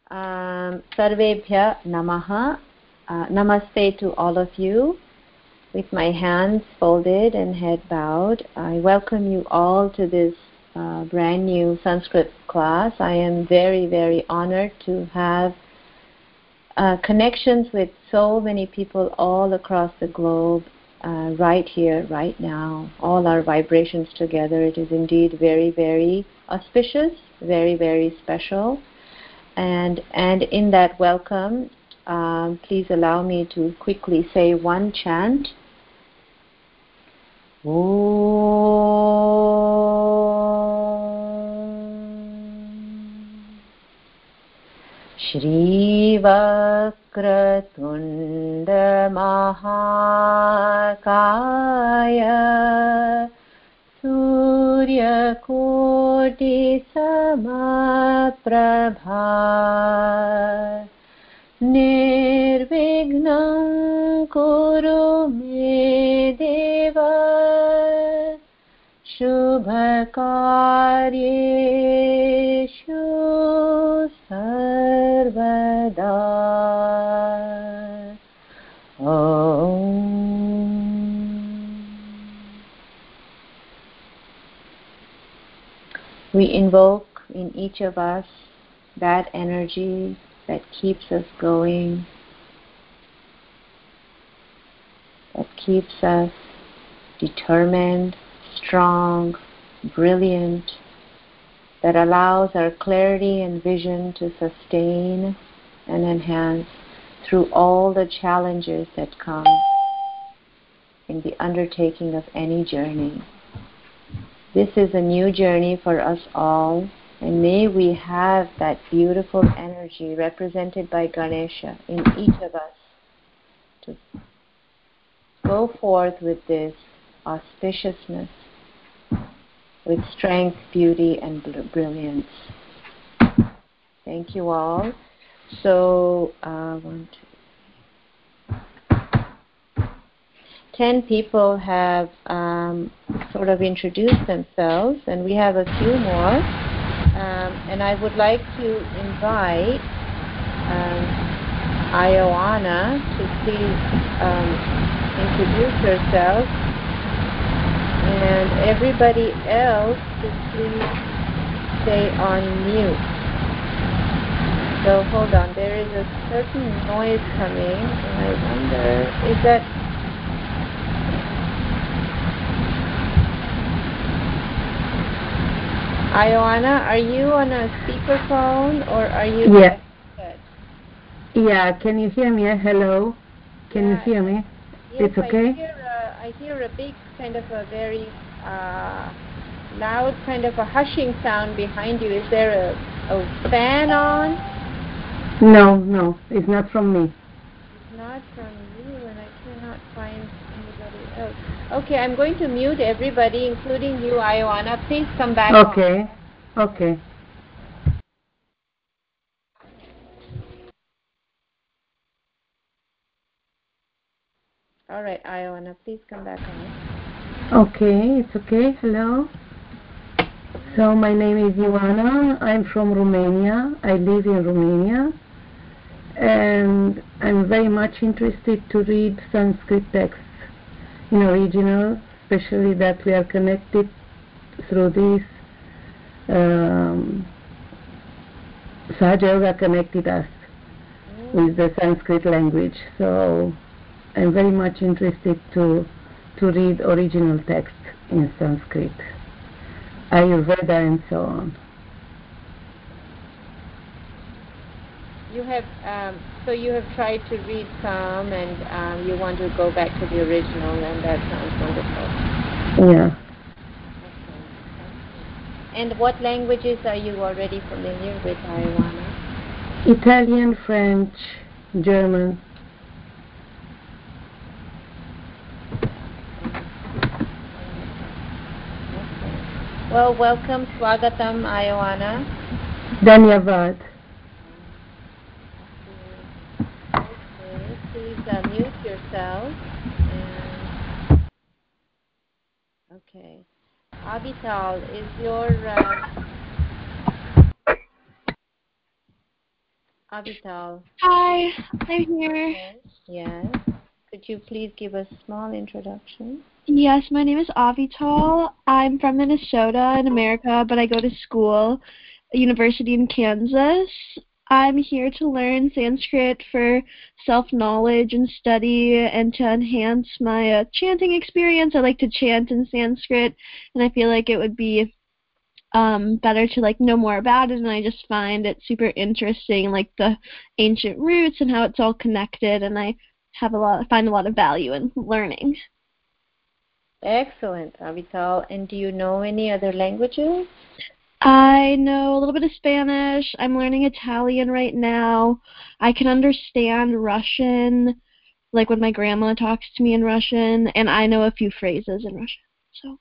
Sarvebhya Namaha. Namaste to all of you. With my hands folded and head bowed, I welcome you all to this brand new Sanskrit class. I am very, very honored to have connections with so many people all across the globe right here, right now. All our vibrations together. It is indeed very, very auspicious, very, very special. And in that welcome, please allow me to quickly say one chant. Om Shri Vakratunda Mahakaya Surya Koti Samaprabha Nirvignam Kuru Me Deva Shubhakaryeshu Sarvada. Om. We invoke in each of us that energy that keeps us going, that keeps us determined, strong, brilliant, that allows our clarity and vision to sustain and enhance through all the challenges that come in the undertaking of any journey. This is a new journey for us all, and may we have that beautiful energy represented by Ganesha in each of us to go forth with this auspiciousness, with strength, beauty, and brilliance. Thank you all. So, 10 people have sort of introduced themselves, and we have a few more. And I would like to invite Ioana to please introduce herself, and everybody else to please stay on mute. So hold on, there is a certain noise coming, and I wonder, is that... Ioana, are you on a speakerphone or are you... Yeah. Yeah, can you hear me? Hello? Can you hear me? Yes, it's okay? I hear a big kind of a very loud kind of a hushing sound behind you. Is there a fan on? No, it's not from me. It's not from you, and I cannot find anybody else. Okay, I'm going to mute everybody, including you, Ioana. Please come back on. Okay. All right, Ioana, please come back on. Okay, it's okay. Hello. So my name is Ioana. I'm from Romania. I live in Romania. And I'm very much interested to read Sanskrit texts in original, especially that we are connected through this. Sahaja Yoga connected us with the Sanskrit language. So I'm very much interested to read original text in Sanskrit, Ayurveda and so on. You have you have tried to read some, and you want to go back to the original, and that sounds wonderful. Yeah. Okay. And what languages are you already familiar with, Ioana? Italian, French, German. Well, welcome, Swagatam, Ioana. Dhanyavad. Okay, please mute yourself. Okay. Avital, is your... Avital. Hi, I'm here. Yes. Yes. Could you please give a small introduction? Yes, my name is Avital. I'm from Minnesota in America, but I go to school, a university in Kansas. I'm here to learn Sanskrit for self-knowledge and study and to enhance my chanting experience. I like to chant in Sanskrit, and I feel like it would be better to like know more about it, and I just find it super interesting, like the ancient roots and how it's all connected, and I find a lot of value in learning. Excellent, Avital. And do you know any other languages? I know a little bit of Spanish. I'm learning Italian right now. I can understand Russian, like when my grandma talks to me in Russian, and I know a few phrases in Russian. So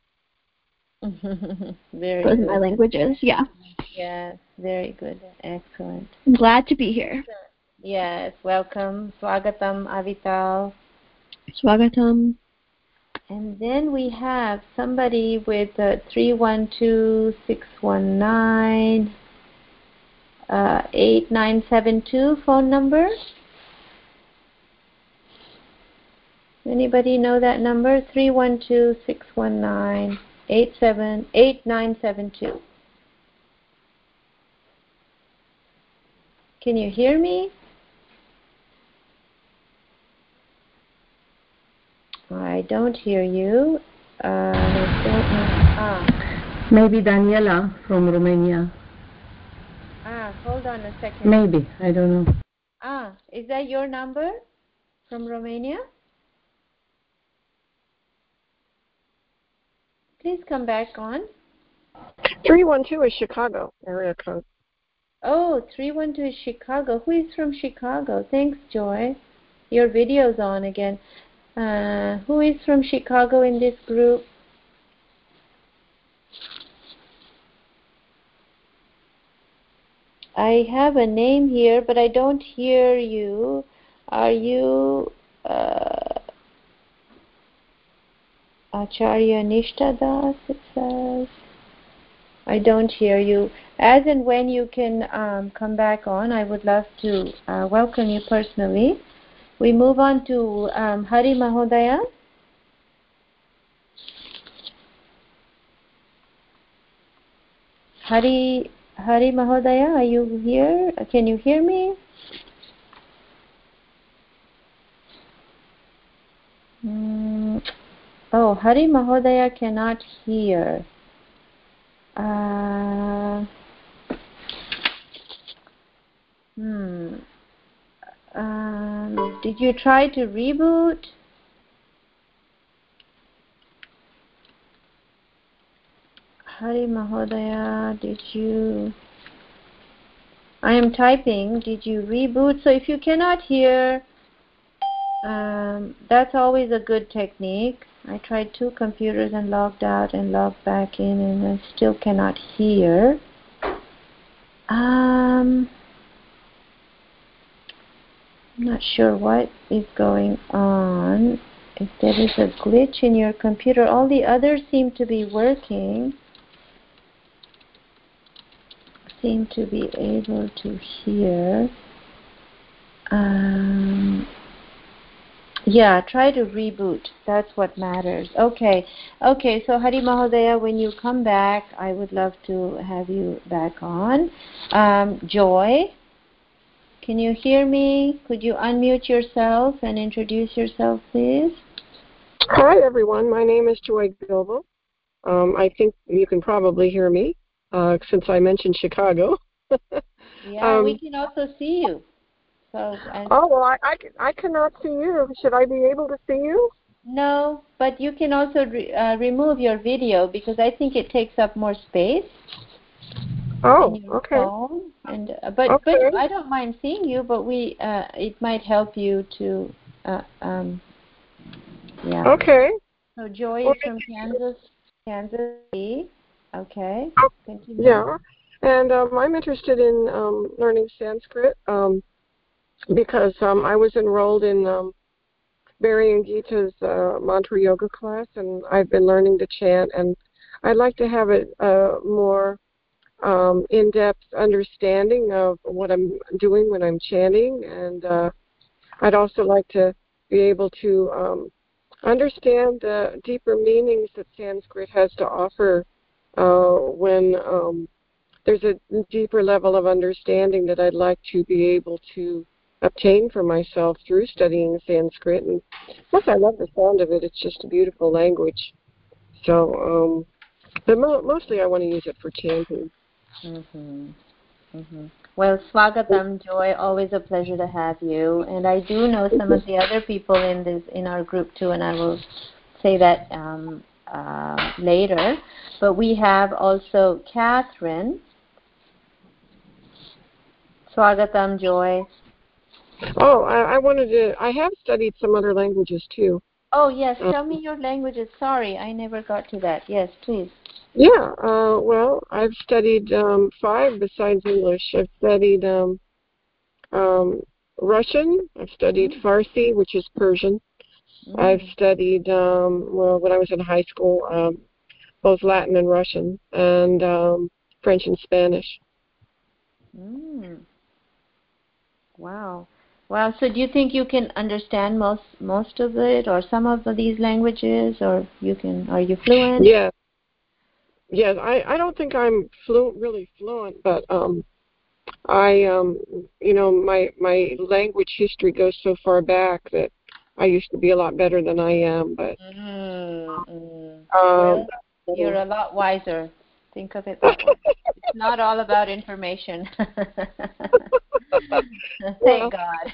Very those good. are my languages, yeah. Yes, very good. Excellent. I'm glad to be here. Yes, welcome. Swagatam, Avital. Swagatam. And then we have somebody with 312-619 8972 phone number. Anybody know that number? 312-619 8972. Can you hear me? I don't hear you. I don't know. Maybe Daniela from Romania. Hold on a second. Maybe, I don't know. Is that your number from Romania? Please come back on. 312 is Chicago area code. Oh, 312 is Chicago. Who is from Chicago? Thanks, Joy. Your video's on again. Who is from Chicago in this group? I have a name here, but I don't hear you. Are you Acharya Nishtadas, it says? I don't hear you. As and when you can come back on, I would love to welcome you personally. We move on to Hari Mahodaya. Hari Mahodaya, are you here? Can you hear me? Oh, Hari Mahodaya cannot hear. Did you try to reboot? Hari Mahodaya, did you... I am typing. Did you reboot? So if you cannot hear, that's always a good technique. I tried 2 computers and logged out and logged back in, and I still cannot hear. I'm not sure what is going on. If there is a glitch in your computer, all the others seem to be working. Seem to be able to hear. Yeah, try to reboot. That's what matters. Okay, so Hari Mahodaya, when you come back, I would love to have you back on. Joy, can you hear me? Could you unmute yourself and introduce yourself, please? Hi, everyone. My name is Joy Gilbo. I think you can probably hear me since I mentioned Chicago. Yeah, we can also see you. So. Well, I cannot see you. Should I be able to see you? No, but you can also remove your video because I think it takes up more space. Oh, in your okay. phone. And but I don't mind seeing you. But it might help you to yeah. Okay. So Joy is from Kansas City. Okay. Continue. Yeah, and I'm interested in learning Sanskrit because I was enrolled in Barry and Gita's mantra yoga class, and I've been learning to chant, and I'd like to have it more in-depth understanding of what I'm doing when I'm chanting, and I'd also like to be able to understand the deeper meanings that Sanskrit has to offer when there's a deeper level of understanding that I'd like to be able to obtain for myself through studying Sanskrit. And plus, I love the sound of it. It's just a beautiful language. So, but mostly I want to use it for chanting. Mm-hmm. Mm-hmm. Well, Swagatam, Joy, always a pleasure to have you. And I do know some of the other people in our group too, and I will say that later. But we have also Catherine. Swagatam, Joy. Oh, I have studied some other languages too. Oh, yes. Tell me your languages. Sorry, I never got to that. Yes, please. Yeah, well, I've studied 5 besides English. I've studied Russian. I've studied Farsi, which is Persian. I've studied, well, when I was in high school, both Latin and Russian, and French and Spanish. Wow. Wow. So do you think you can understand most of it, or some of these languages, or are you fluent? Yeah. Yes, I don't think I'm really fluent, but my language history goes so far back that I used to be a lot better than I am. But well, you're a lot wiser. Think of it that way. It's not all about information. Thank God.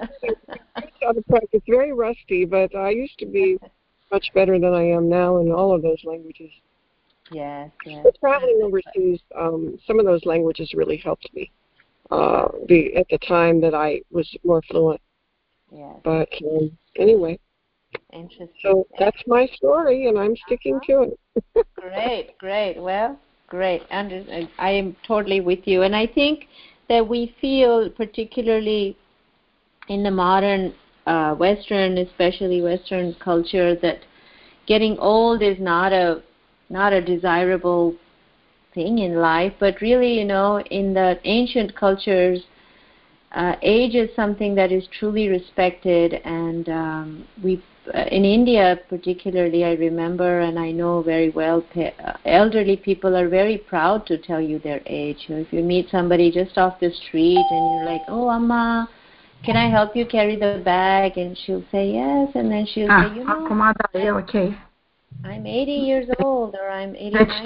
It's very rusty, but I used to be much better than I am now in all of those languages. Yes, yes. But traveling overseas, some of those languages really helped me at the time that I was more fluent. Yes. But anyway. Interesting. So that's my story, and I'm sticking to it. Great. Well, great. I am totally with you. And I think that we feel, particularly in the modern Western, especially Western culture, that getting old is not a desirable thing in life. But really, in the ancient cultures, age is something that is truly respected, and in India particularly, I remember, and I know very well, elderly people are very proud to tell you their age. If you meet somebody just off the street and you're like, "Oh, Amma, can I help you carry the bag?" and she'll say yes, and then she'll say, okay. I'm 80 years old, or I'm 89.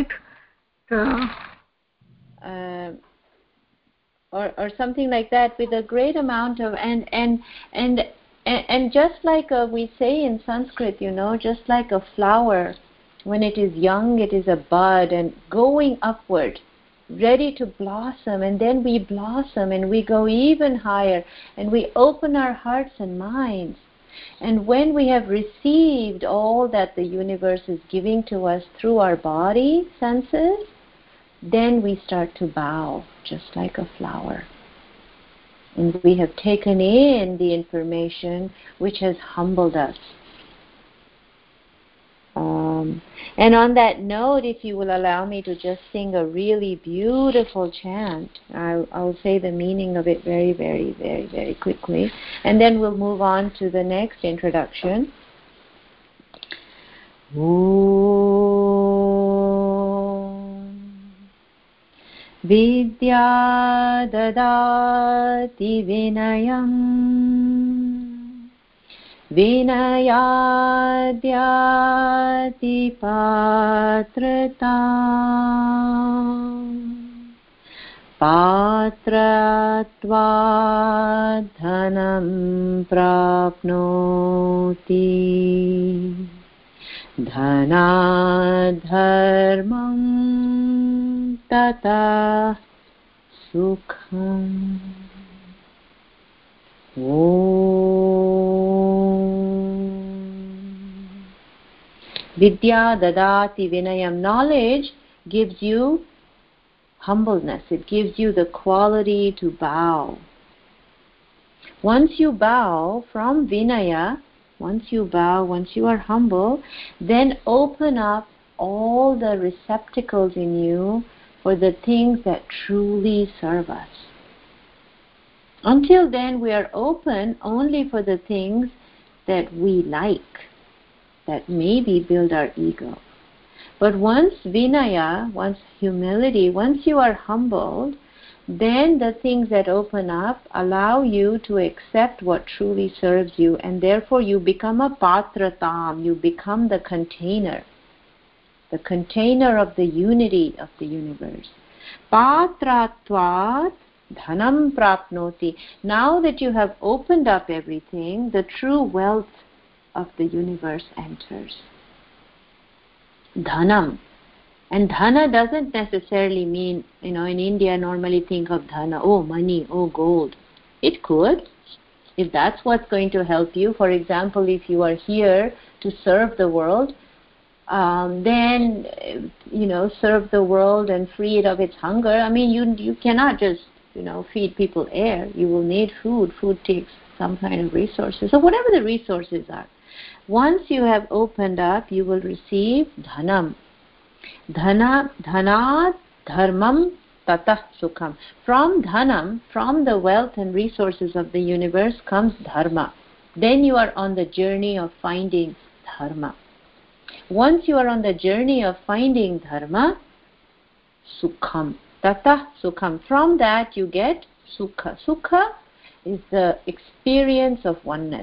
Or something like that, with a great amount of and just like we say in Sanskrit, just like a flower, when it is young, it is a bud and going upward, ready to blossom, and then we blossom and we go even higher, and we open our hearts and minds. And when we have received all that the universe is giving to us through our body senses, then we start to bow, just like a flower. And we have taken in the information which has humbled us. And on that note, if you will allow me to just sing a really beautiful chant, I'll say the meaning of it very, very, very, very quickly. And then we'll move on to the next introduction. Vidya dadati vinayam vinayadyati patratam patratva dhanam prapnoti dhanadharmam tata sukham. Vidya dadati vinayam. Knowledge gives you humbleness. It gives you the quality to bow. Once you bow from vinaya, once you are humble, then open up all the receptacles in you for the things that truly serve us. Until then, we are open only for the things that we like, that maybe build our ego. But once Vinaya, once humility, once you are humbled, then the things that open up allow you to accept what truly serves you, and therefore you become a patratam, you become the container of the unity of the universe. Patratvat dhanam prapnoti. Now that you have opened up everything, the true wealth of the universe enters. Dhanam. And dhana doesn't necessarily mean, in India normally think of dhana, oh money, oh gold. It could, if that's what's going to help you. For example, if you are here to serve the world, then, serve the world and free it of its hunger. I mean, you cannot just, feed people air. You will need food. Food takes some kind of resources. So whatever the resources are, once you have opened up, you will receive dhanam. Dhanat dharmam tatah sukham. From dhanam, from the wealth and resources of the universe comes dharma. Then you are on the journey of finding dharma. Once you are on the journey of finding dharma, sukham, tatah sukham. From that you get sukha. Sukha is the experience of oneness,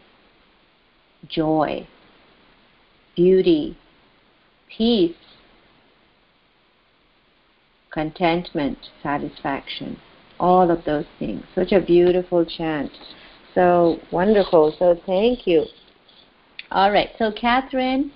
joy, beauty, peace, contentment, satisfaction, all of those things. Such a beautiful chant. So wonderful. So thank you. All right. So Catherine,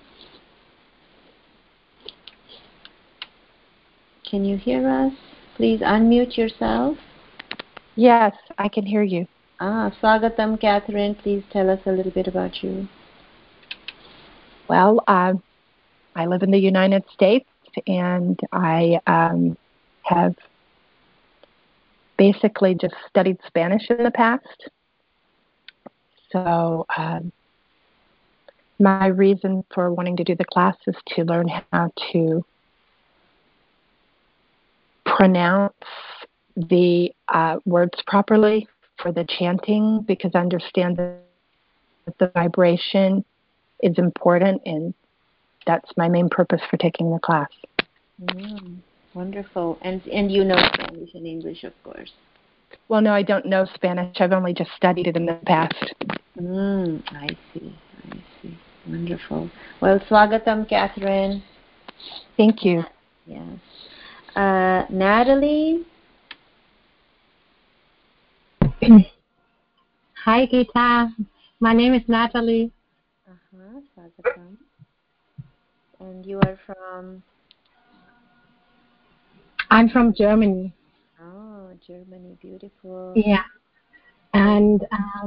can you hear us? Please unmute yourself. Yes, I can hear you. Swagatam, Catherine. Please tell us a little bit about you. Well, I live in the United States, and I have basically just studied Spanish in the past. So my reason for wanting to do the class is to learn how to pronounce the words properly for the chanting, because I understand that the vibration is important, and that's my main purpose for taking the class. Wonderful. And you know Spanish and English, of course. Well, no, I don't know Spanish. I've only just studied it in the past. I see. Wonderful. Well, swagatam, Catherine. Thank you. Yes. Natalie? Hi, Gita. My name is Natalie. Swagatam. And you are from? I'm from Germany. Oh, Germany, beautiful. Yeah. And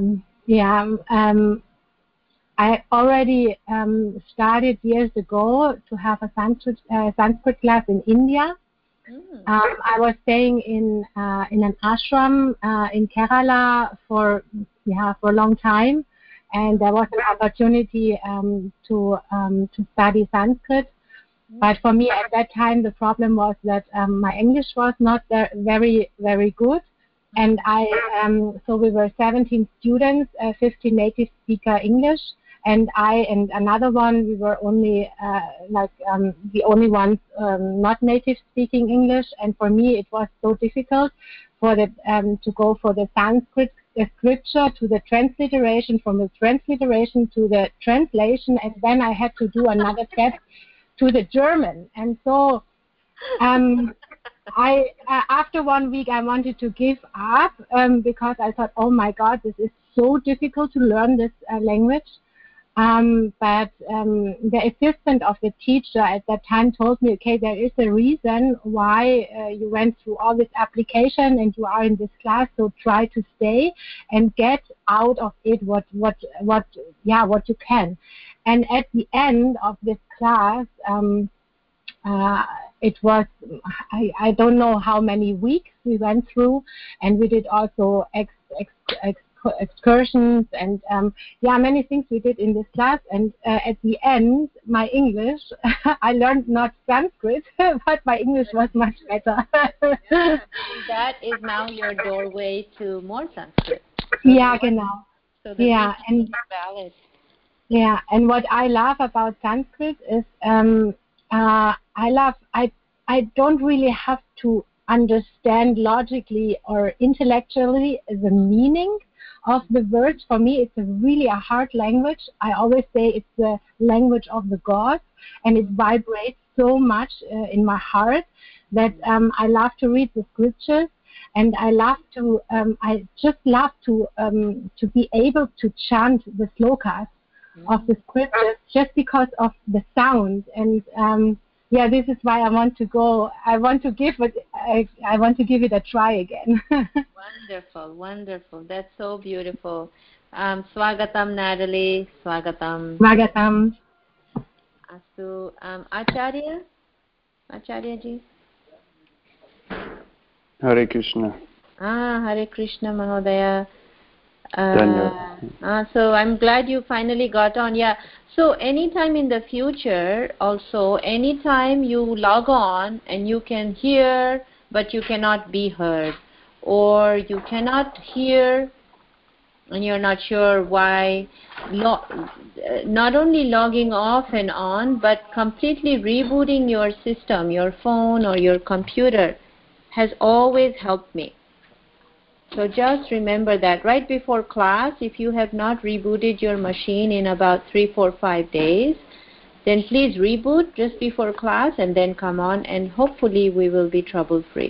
I already started years ago to have a Sanskrit class in India. I was staying in an ashram in Kerala for a long time, and there was an opportunity to study Sanskrit. But for me at that time, the problem was that my English was not very, very good. And so we were 17 students, 15 native speaker English, and I and another one, we were only the only ones not native speaking English. And for me, it was so difficult to go for the Sanskrit scripture to the transliteration, from the transliteration to the translation, and then I had to do another step to the German. And so I after 1 week I wanted to give up because I thought, oh my God, this is so difficult to learn this language. But the assistant of the teacher at that time told me, okay, there is a reason why you went through all this application and you are in this class, so try to stay and get out of it what you can. And at the end of this class, it was, I don't know how many weeks we went through, and we did also excursions, and many things we did in this class. And at the end, my English, I learned not Sanskrit, but my English was much better. Yeah, that is now your doorway to more Sanskrit. So genau. So the reason is valid. Yeah, and what I love about Sanskrit is I don't really have to understand logically or intellectually the meaning of the words. For me, it's really a hard language. I always say it's the language of the gods, and it vibrates so much in my heart that I love to read the scriptures. And I just love to be able to chant the slokas of the scriptures just because of the sound. And this is why I want to go. I want to give it a try again. Wonderful. That's so beautiful. Swagatam, Natalie. Swagatam. Astu. Acharya ji. Hare Krishna. Hare Krishna, Mahodaya. So I'm glad you finally got on. Yeah. So anytime in the future, also, anytime you log on and you can hear but you cannot be heard, or you cannot hear and you're not sure why, not only logging off and on, but completely rebooting your system, your phone or your computer, has always helped me. So just remember that right before class, if you have not rebooted your machine in about 3, 4, 5 days, then please reboot just before class and then come on, and hopefully we will be trouble-free.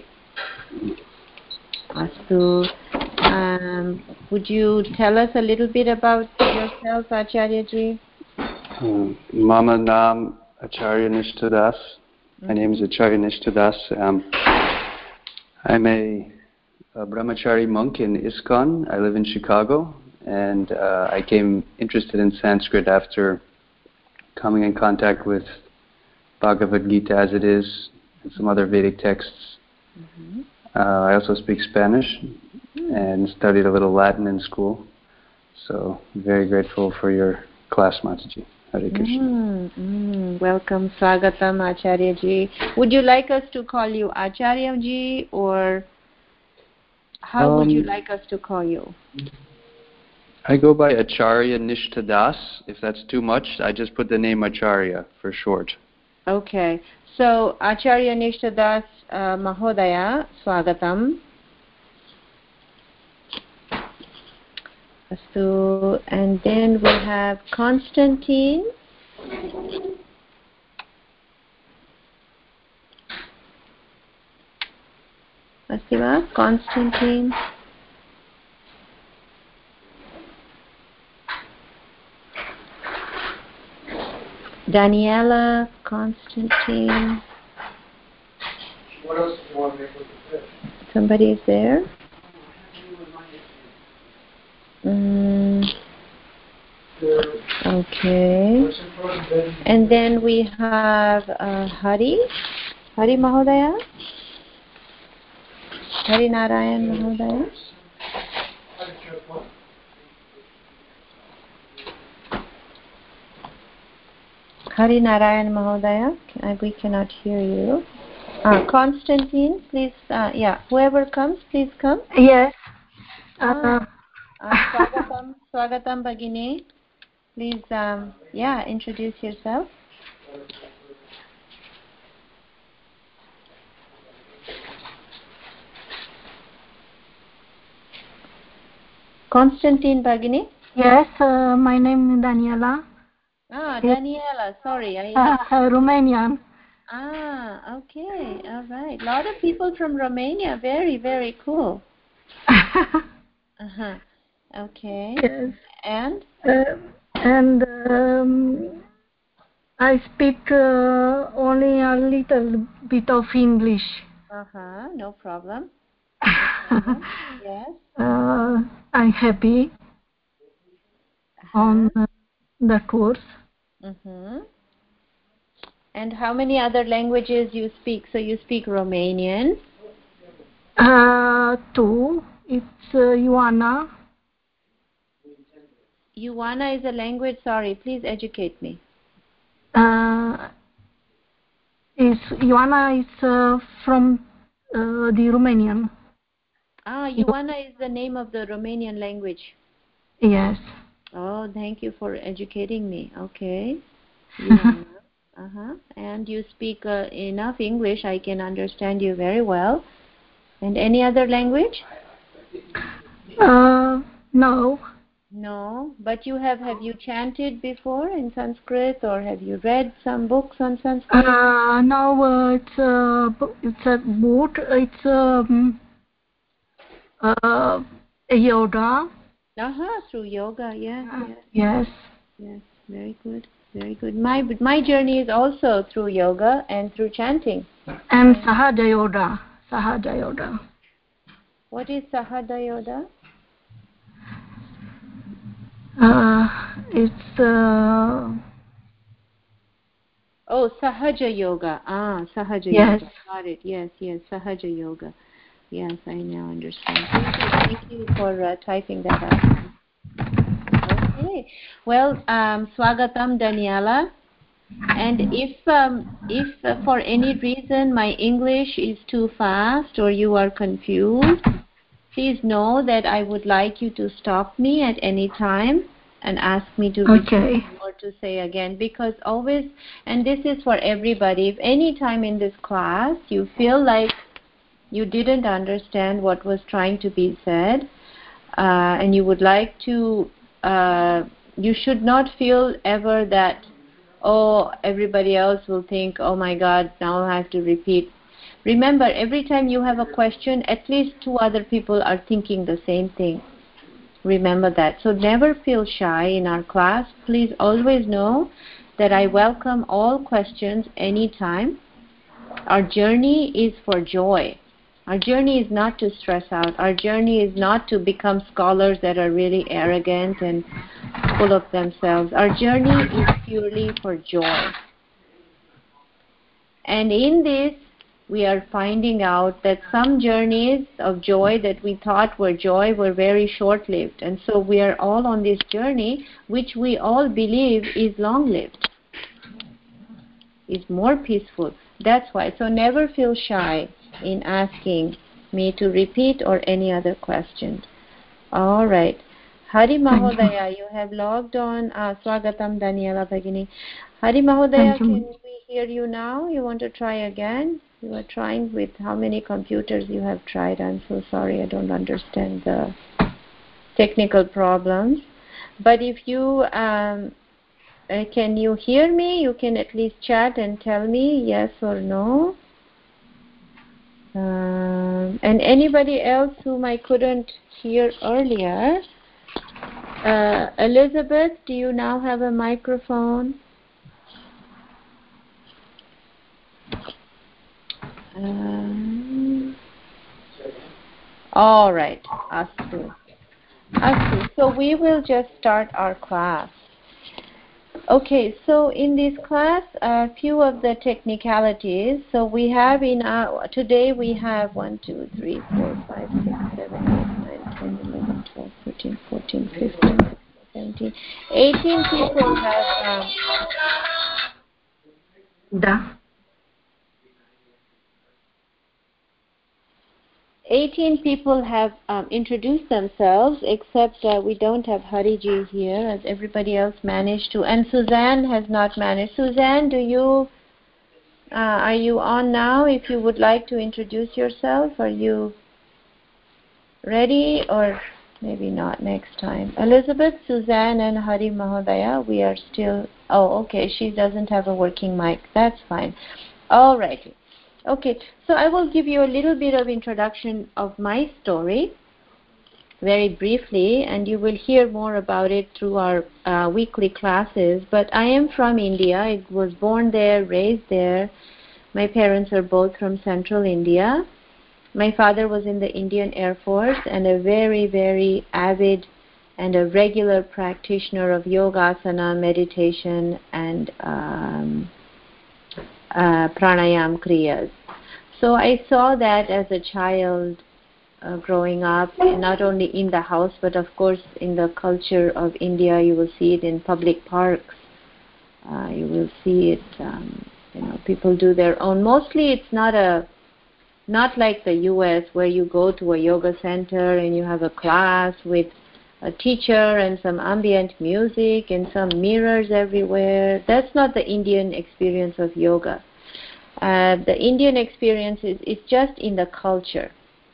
Astu, would you tell us a little bit about yourself, Acharya ji? Mama Nam Acharya Nishtadas. My name is Acharya Nishtadas. I'm a brahmachari monk in ISKCON. I live in Chicago, and I became interested in Sanskrit after coming in contact with Bhagavad Gita as it is and some other Vedic texts. I also speak Spanish and studied a little Latin in school. So very grateful for your class, Mataji. Hare Krishna. Welcome, Swagatam, Acharya ji. Would you like us to call you Acharya ji, or how would you like us to call you? I go by Acharya Nishtadas. If that's too much, I just put the name Acharya for short. Okay. So, Acharya Nishtadas Mahodaya, Swagatam. So, and then we have Constantine. Astiva, Constantine. Daniela, Constantine. What else do you want to make with the fish? Somebody is there? Okay. And then we have Hari Mahodaya. Hari Narayan Mahodaya. Hari Narayan Mahodaya. We cannot hear you. Constantine, please. Whoever comes, please come. Yes. Swagatam Bhagini. Please, introduce yourself. Constantine Bhagini. Yes, my name is Daniela. Daniela, sorry. Romanian. Okay, all right. A lot of people from Romania. Very, very cool. Okay. Yes. And I speak only a little bit of English. No problem. Yes. I'm happy on the course. And how many other languages you speak? So you speak Romanian? 2. It's Ioana. Ioana is a language. Sorry, please educate me. Ioana is from the Romanian. Ioana is the name of the Romanian language. Yes. Oh, thank you for educating me. Okay. Ioana. And you speak enough English. I can understand you very well. And any other language? No. No, but have you chanted before in Sanskrit, or have you read some books on Sanskrit? No, it's a book. It's a yoga. Through yoga, yes. Yes. Yes, very good, very good. My journey is also through yoga and through chanting. And Sahaja Yoga. Sahaja Yoga. What is Sahaja Yoga? It's Sahaja Yoga. Sahaja yes. Yoga. Got it. Yes, Sahaja Yoga. Yes, I now understand. Thank you for typing that out. Okay. Well, Swagatam, Daniela. And if for any reason my English is too fast or you are confused, please know that I would like you to stop me at any time and ask me to repeat or to say again, because always, and this is for everybody, if any time in this class you feel like you didn't understand what was trying to be said, and you would like to, you should not feel ever that, everybody else will think, oh my God, now I have to repeat. Remember, every time you have a question, at least 2 other people are thinking the same thing. Remember that. So never feel shy in our class. Please always know that I welcome all questions anytime. Our journey is for joy. Our journey is not to stress out. Our journey is not to become scholars that are really arrogant and full of themselves. Our journey is purely for joy. And in this, we are finding out that some journeys of joy that we thought were joy were very short-lived. And so we are all on this journey, which we all believe is long-lived, is more peaceful. That's why. So never feel shy in asking me to repeat or any other question. All right. Hari Mahodaya, you have logged on. Swagatam, Daniela Bhagini. Hari Mahodaya, can we hear you now? You want to try again? You are trying with how many computers you have tried? I'm so sorry, I don't understand the technical problems. But if you can you hear me? You can at least chat and tell me yes or no. And anybody else whom I couldn't hear earlier? Elizabeth, do you now have a microphone? All right, Astu. So we will just start our class. Okay, so in this class, a few of the technicalities. So we have today we have 1, 2, 3, 4, 5, 6, 7, 8, 9, 10, 11, 12, 13, 14, 15, 17, 18 people have... 18 people have introduced themselves, except we don't have Hariji here, as everybody else managed to. And Suzanne has not managed. Suzanne, are you on now? If you would like to introduce yourself, are you ready, or maybe not next time? Elizabeth, Suzanne, and Hari Mahodaya, we are still... Oh, okay, she doesn't have a working mic. That's fine. All righty. Okay, so I will give you a little bit of introduction of my story, very briefly, and you will hear more about it through our weekly classes. But I am from India. I was born there, raised there. My parents are both from central India. My father was in the Indian Air Force and a very, very avid and a regular practitioner of yogasana, meditation, and pranayam kriyas. So I saw that as a child growing up, and not only in the house, but of course in the culture of India. You will see it in public parks. You will see it, people do their own. Mostly it's not like the U.S. where you go to a yoga center and you have a class with a teacher and some ambient music and some mirrors everywhere. That's not the Indian experience of yoga. The Indian experience is just in the culture.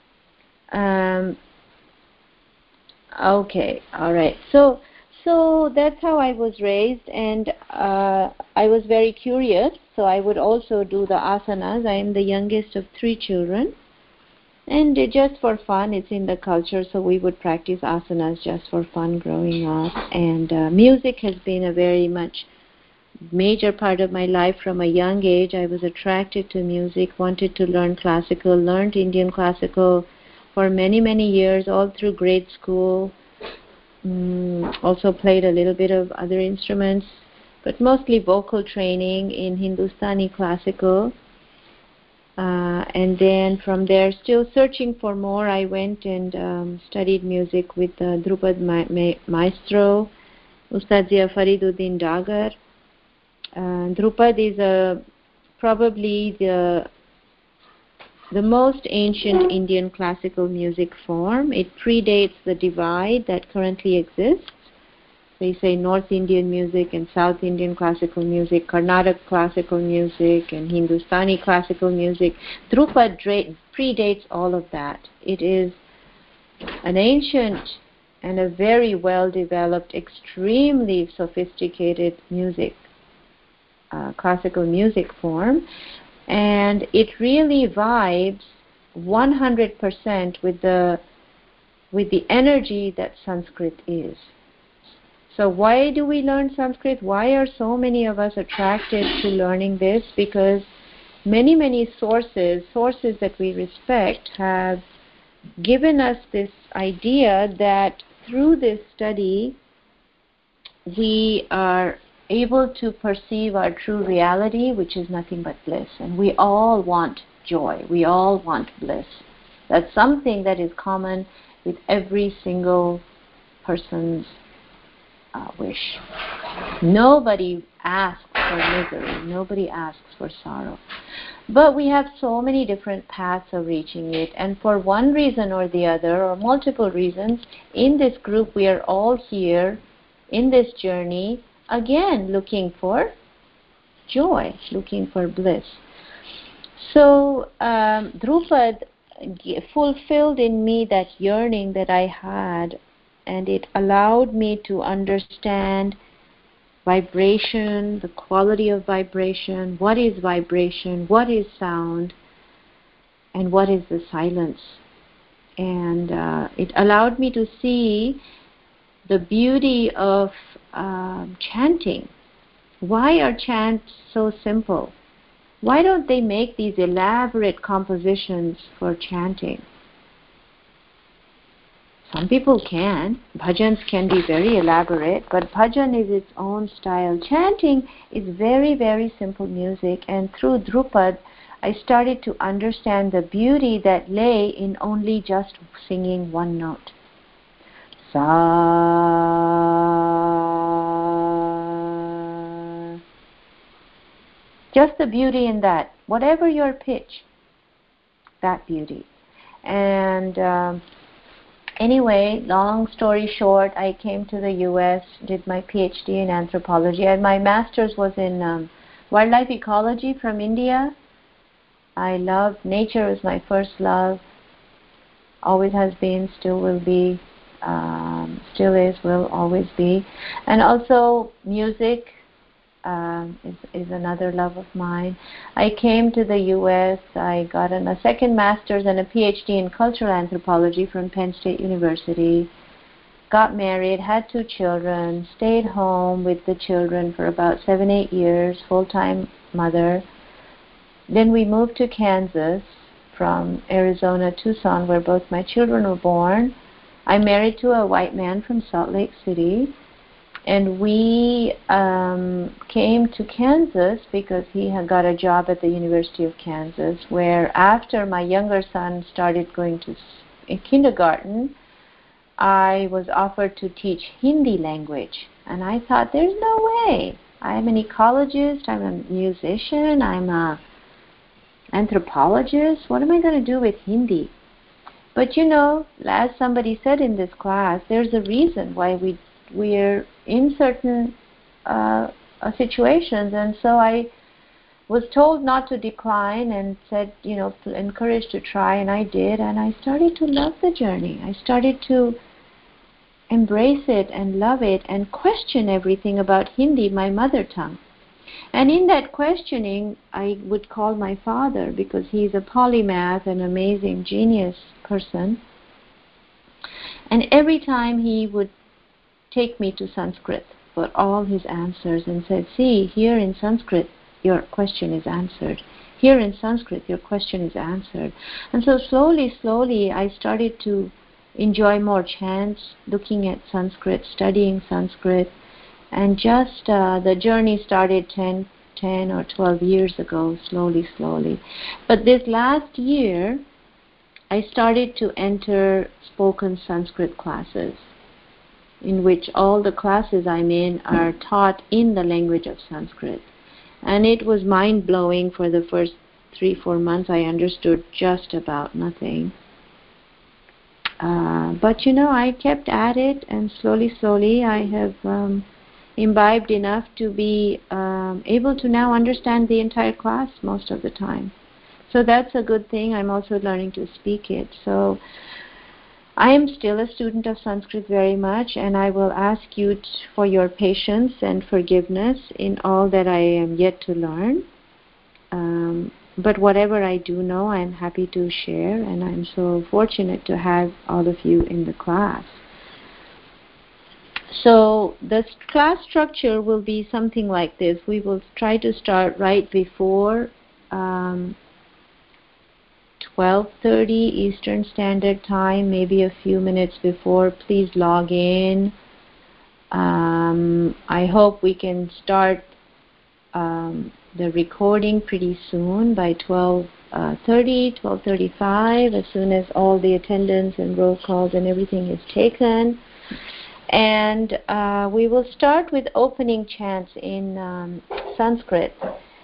Okay, all right. So that's how I was raised, and I was very curious. So I would also do the asanas. I am the youngest of 3 children, and just for fun, it's in the culture. So we would practice asanas just for fun growing up. And music has been a very much major part of my life from a young age. I was attracted to music, wanted to learn classical, learned Indian classical for many, many years, all through grade school. Also played a little bit of other instruments, but mostly vocal training in Hindustani classical. And then from there, still searching for more, I went and studied music with Drupad maestro, Ustad Zia Fariduddin Dagar. Drupad is probably the most ancient Indian classical music form. It predates the divide that currently exists. They say North Indian music and South Indian classical music, Carnatic classical music and Hindustani classical music. Drupad predates all of that. It is an ancient and a very well-developed, extremely sophisticated music, classical music form. And it really vibes 100% with the energy that Sanskrit is. So why do we learn Sanskrit? Why are so many of us attracted to learning this? Because many, many sources that we respect have given us this idea that through this study we are able to perceive our true reality, which is nothing but bliss. And we all want joy. We all want bliss. That's something that is common with every single person's wish. Nobody asks for misery. Nobody asks for sorrow. But we have so many different paths of reaching it. And for one reason or the other, or multiple reasons, in this group we are all here in this journey, again, looking for joy, looking for bliss. So Drupad fulfilled in me that yearning that I had, and it allowed me to understand vibration, the quality of vibration, what is sound, and what is the silence. And it allowed me to see the beauty of chanting. Why are chants so simple? Why don't they make these elaborate compositions for chanting? Some people can. Bhajans can be very elaborate, but bhajan is its own style. Chanting is very, very simple music, and through Drupad, I started to understand the beauty that lay in only just singing one note. Sa. Just the beauty in that. Whatever your pitch, that beauty. And anyway, long story short, I came to the U.S., did my PhD in anthropology, and my master's was in wildlife ecology from India. I love nature, is my first love, always has been, still will be, still is, will always be. And also music is another love of mine. I came to the U.S., I got a second master's and a PhD in cultural anthropology from Penn State University, got married, had 2 children, stayed home with the children for about 7-8 years, full-time mother. Then we moved to Kansas from Arizona, Tucson, where both my children were born. I married to a white man from Salt Lake City. And we came to Kansas because he had got a job at the University of Kansas, where after my younger son started going to in kindergarten, I was offered to teach Hindi language. And I thought, there's no way. I'm an ecologist, I'm a musician, I'm a anthropologist. What am I going to do with Hindi? But as somebody said in this class, there's a reason why we're in certain situations. And so I was told not to decline and said, encouraged to try, and I did. And I started to love the journey. I started to embrace it and love it and question everything about Hindi, my mother tongue. And in that questioning, I would call my father, because he's a polymath, an amazing genius person. And every time he would take me to Sanskrit for all his answers and said, see, here in Sanskrit, your question is answered. Here in Sanskrit, your question is answered. And so slowly, I started to enjoy more chants, looking at Sanskrit, studying Sanskrit. And just the journey started 10 or 12 years ago, slowly. But this last year, I started to enter spoken Sanskrit classes, in which all the classes I'm in are taught in the language of Sanskrit. And it was mind-blowing. For the first 3-4 months, I understood just about nothing. But I kept at it, and slowly, I have imbibed enough to be able to now understand the entire class most of the time. So that's a good thing. I'm also learning to speak it. So I am still a student of Sanskrit very much, and I will ask you for your patience and forgiveness in all that I am yet to learn. But whatever I do know, I'm happy to share, and I'm so fortunate to have all of you in the class. So the class structure will be something like this. We will try to start right before 12:30 Eastern Standard Time, maybe a few minutes before. Please log in. I hope we can start the recording pretty soon, by 12:30, 12:35, as soon as all the attendance and roll calls and everything is taken. And we will start with opening chants in Sanskrit.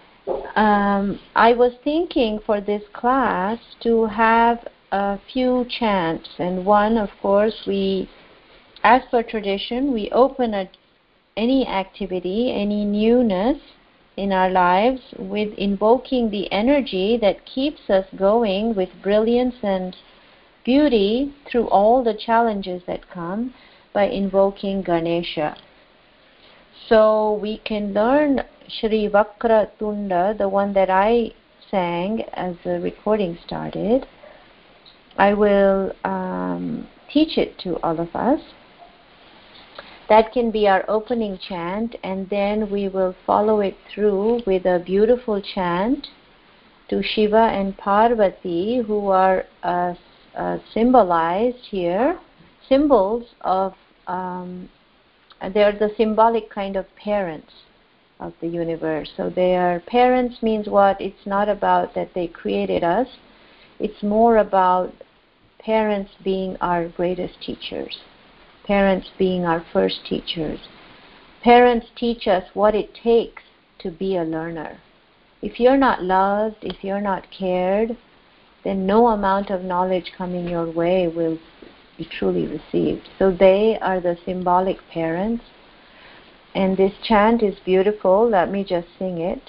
I was thinking for this class to have a few chants, and one, of course, as per tradition, we open any activity, any newness in our lives with invoking the energy that keeps us going with brilliance and beauty through all the challenges that come, by invoking Ganesha. So we can learn Shri Vakra Tunda, the one that I sang as the recording started. I will teach it to all of us. That can be our opening chant, and then we will follow it through with a beautiful chant to Shiva and Parvati, who are symbolized here, symbols of, they're the symbolic kind of parents of the universe. So they are parents means what? It's not about that they created us. It's more about parents being our greatest teachers. Parents being our first teachers. Parents teach us what it takes to be a learner. If you're not loved, if you're not cared, then no amount of knowledge coming your way will be truly received. So they are the symbolic parents. And this chant is beautiful. Let me just sing it.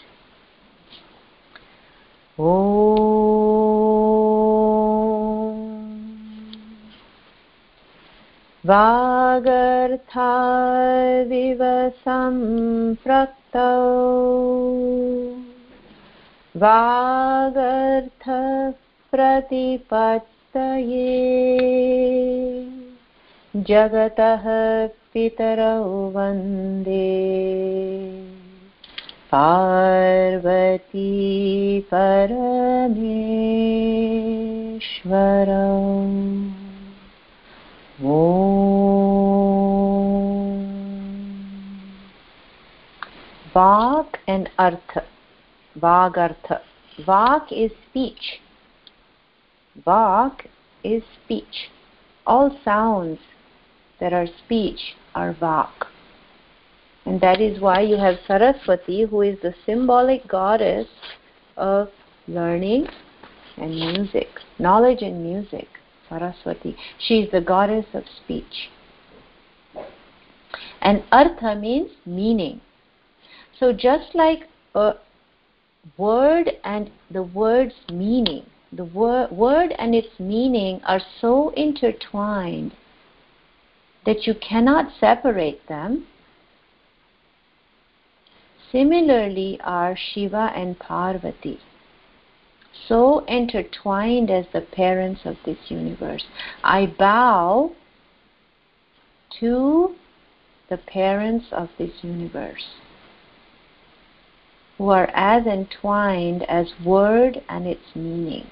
Vagartha viva sampraktau Vagartha pratipattaye Jagatah pitarau vande Parvati Parameshwaram. Vak and Artha. Vagartha. Vak is speech. Vak is speech. All sounds that are speech are Vak. And that is why you have Saraswati, who is the symbolic goddess of learning and music, knowledge and music. Saraswati. She is the goddess of speech. And Artha means meaning. So just like a word and the word's meaning, the word and its meaning are so intertwined that you cannot separate them. Similarly are Shiva and Parvati, so intertwined as the parents of this universe. I bow to the parents of this universe, who are as entwined as word and its meaning.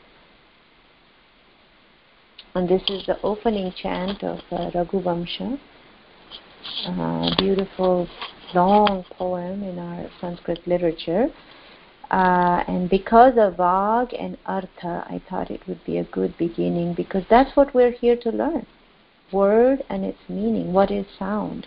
And this is the opening chant of Raghuvamsha, a beautiful long poem in our Sanskrit literature. And because of Vag and Artha, I thought it would be a good beginning, because that's what we're here to learn. Word and its meaning. What is sound?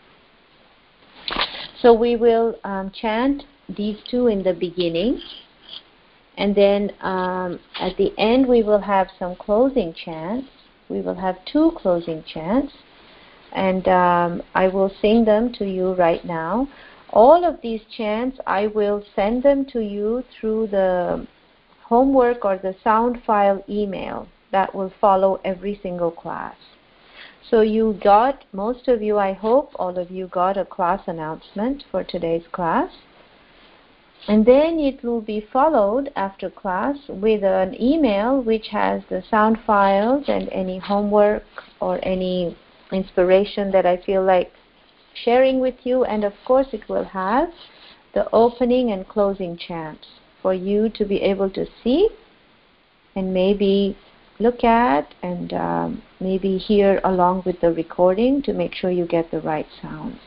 So we will chant these two in the beginning, and then at the end we will have some closing chants. We will have two closing chants, and I will sing them to you right now. All of these chants, I will send them to you through the homework or the sound file email that will follow every single class. So you got, most of you, I hope all of you got a class announcement for today's class. And then it will be followed after class with an email which has the sound files and any homework or any inspiration that I feel like sharing with you. And of course it will have the opening and closing chants for you to be able to see and maybe look at and maybe hear along with the recording to make sure you get the right sounds.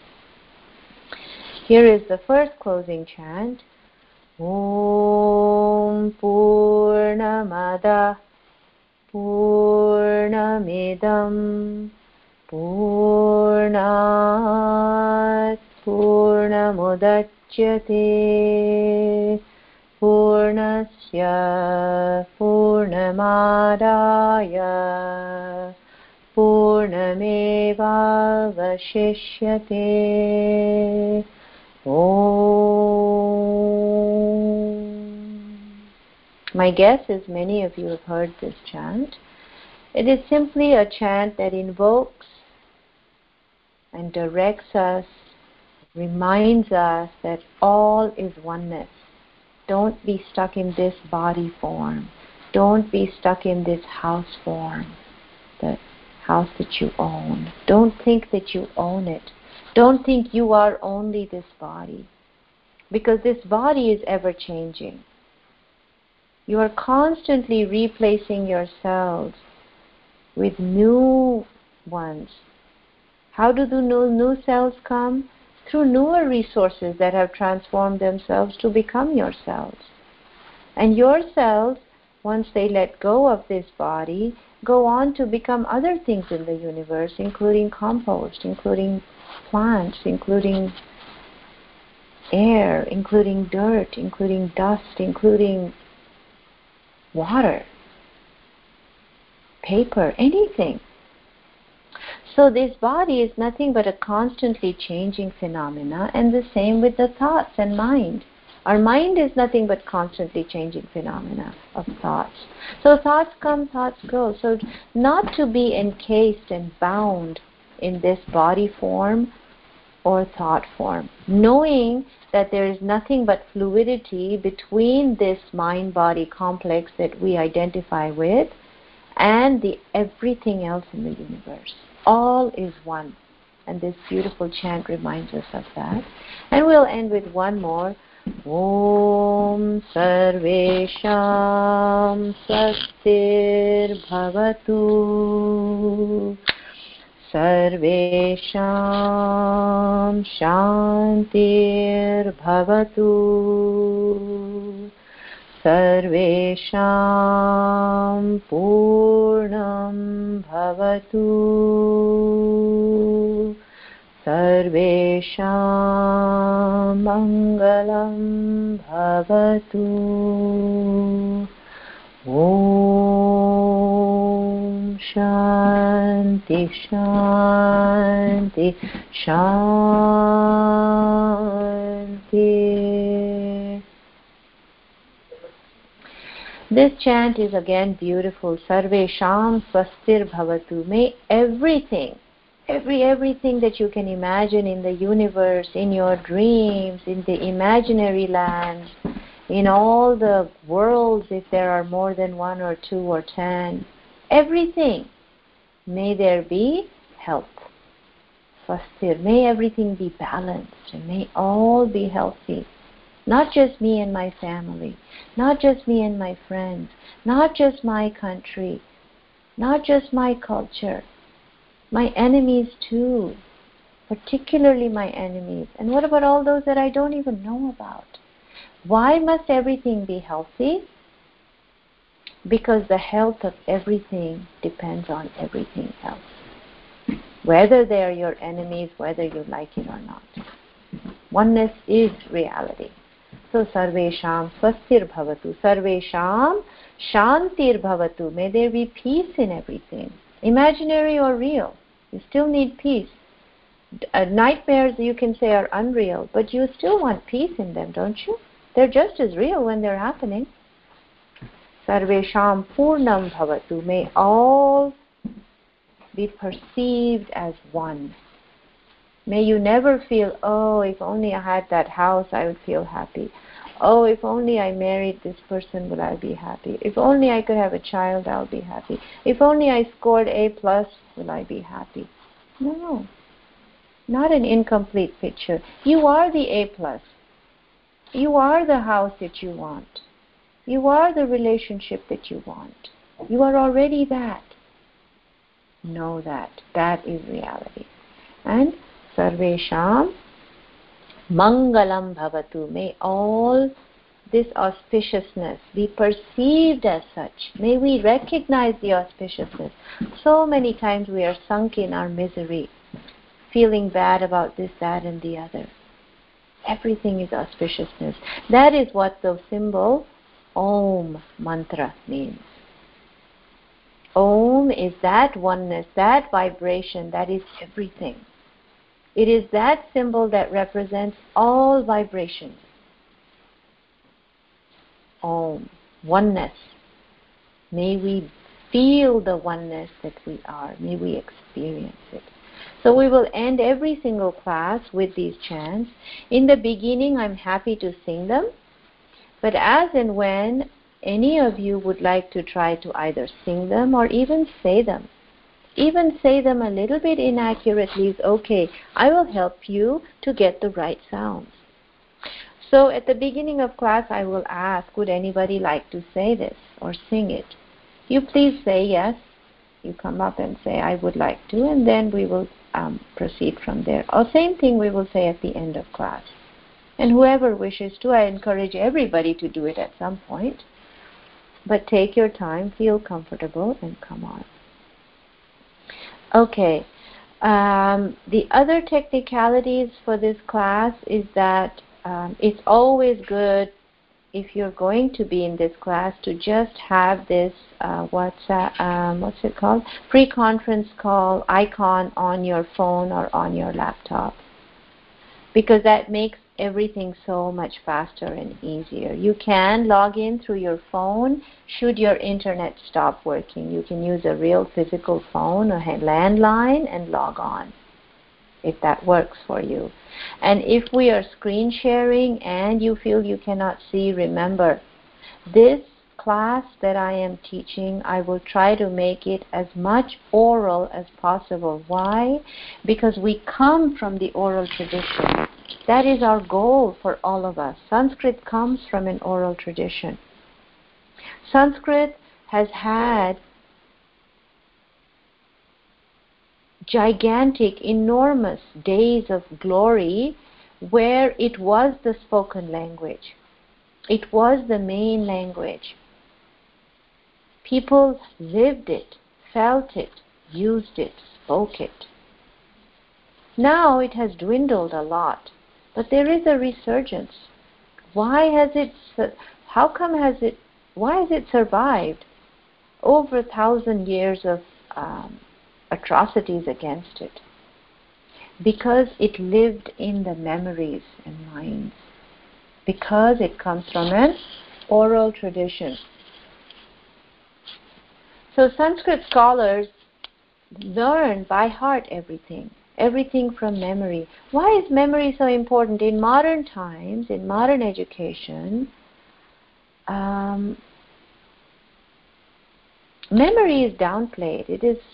Here is the first closing chant. Om Purnamada Purnamidam Purnat Purnamudachyate Purnasya Purnamadaya Purnamevavashishyate. My guess is many of you have heard this chant. It is simply a chant that invokes and directs us, reminds us that all is oneness. Don't be stuck in this body form. Don't be stuck in this house form, the house that you own. Don't think that you own it. Don't think you are only this body, because this body is ever changing. You are constantly replacing yourselves with new ones. How do the new cells come? Through newer resources that have transformed themselves to become yourselves. And your cells, once they let go of this body, go on to become other things in the universe, including compost, including plants, including air, including dirt, including dust, including water, paper, anything. So this body is nothing but a constantly changing phenomena, and the same with the thoughts and mind. Our mind is nothing but constantly changing phenomena of thoughts. So thoughts come, thoughts go. So not to be encased and bound in this body form or thought form, knowing that there is nothing but fluidity between this mind-body complex that we identify with and the everything else in the universe. All is one. And this beautiful chant reminds us of that. And we'll end with one more. Om Sarvesham Swastir Bhavatu Sarvesham Shantir Bhavatu Sarvesham Purnam Bhavatu Sarvesham Mangalam Bhavatu. Om Shanti Shanti Shanti. This chant is again beautiful. Sarvesham Swastir Bhavatu. May everything that you can imagine in the universe, in your dreams, in the imaginary lands, in all the worlds, if there are more than 1 or 2 or 10, everything, may there be health. Swastir, may everything be balanced and may all be healthy. Not just me and my family, not just me and my friends, not just my country, not just my culture, my enemies too, particularly my enemies. And what about all those that I don't even know about? Why must everything be healthy? Because the health of everything depends on everything else. Whether they are your enemies, whether you like it or not. Oneness is reality. So, Sarvesham Swastir Bhavatu. Sarvesham Shantir Bhavatu. May there be peace in everything. Imaginary or real. You still need peace. Nightmares, you can say, are unreal, but you still want peace in them, don't you? They're just as real when they're happening. Sarvesham Purnam Bhavatu. May all be perceived as one. May you never feel, oh, if only I had that house, I would feel happy. Oh, if only I married this person, would I be happy? If only I could have a child, I'll be happy. If only I scored A+, will I be happy? No, not an incomplete picture. You are the A+. You are the house that you want. You are the relationship that you want. You are already that. Know that. That is reality. And Sarvesham Mangalam Bhavatu. May all this auspiciousness be perceived as such. May we recognize the auspiciousness. So many times we are sunk in our misery, feeling bad about this, that, and the other. Everything is auspiciousness. That is what the symbol Om mantra means. Om is that oneness, that vibration, that is everything. It is that symbol that represents all vibrations. Om, oneness. May we feel the oneness that we are. May we experience it. So we will end every single class with these chants. In the beginning, I'm happy to sing them. But as and when any of you would like to try to either sing them or even say them a little bit inaccurately is okay. I will help you to get the right sounds. So at the beginning of class, I will ask, would anybody like to say this or sing it? You please say yes. You come up and say, I would like to, and then we will proceed from there. Or same thing we will say at the end of class. And whoever wishes to, I encourage everybody to do it at some point. But take your time, feel comfortable, and come on. Okay. The other technicalities for this class is that it's always good, if you're going to be in this class, to just have this pre-conference call icon on your phone or on your laptop, because that makes everything so much faster and easier. You can log in through your phone should your internet stop working. You can use a real physical phone or a landline and log on, if that works for you. And if we are screen sharing and you feel you cannot see, remember, this class that I am teaching, I will try to make it as much oral as possible. Why? Because we come from the oral tradition. That is our goal for all of us. Sanskrit comes from an oral tradition. Sanskrit has had gigantic, enormous days of glory where it was the spoken language. It was the main language. People lived it, felt it, used it, spoke it. Now it has dwindled a lot, but there is a resurgence. Why has it survived over 1,000 years of atrocities against it? Because it lived in the memories and minds. Because it comes from an oral tradition. So Sanskrit scholars learn by heart everything from memory. Why is memory so important? In modern times, in modern education, memory is downplayed.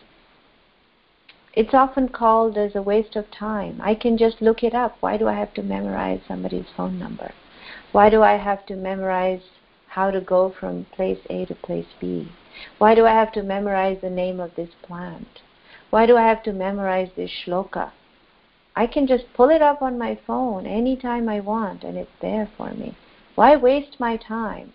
It's often called as a waste of time. I can just look it up. Why do I have to memorize somebody's phone number? Why do I have to memorize how to go from place A to place B? Why do I have to memorize the name of this plant? Why do I have to memorize this shloka? I can just pull it up on my phone anytime I want and it's there for me. Why waste my time?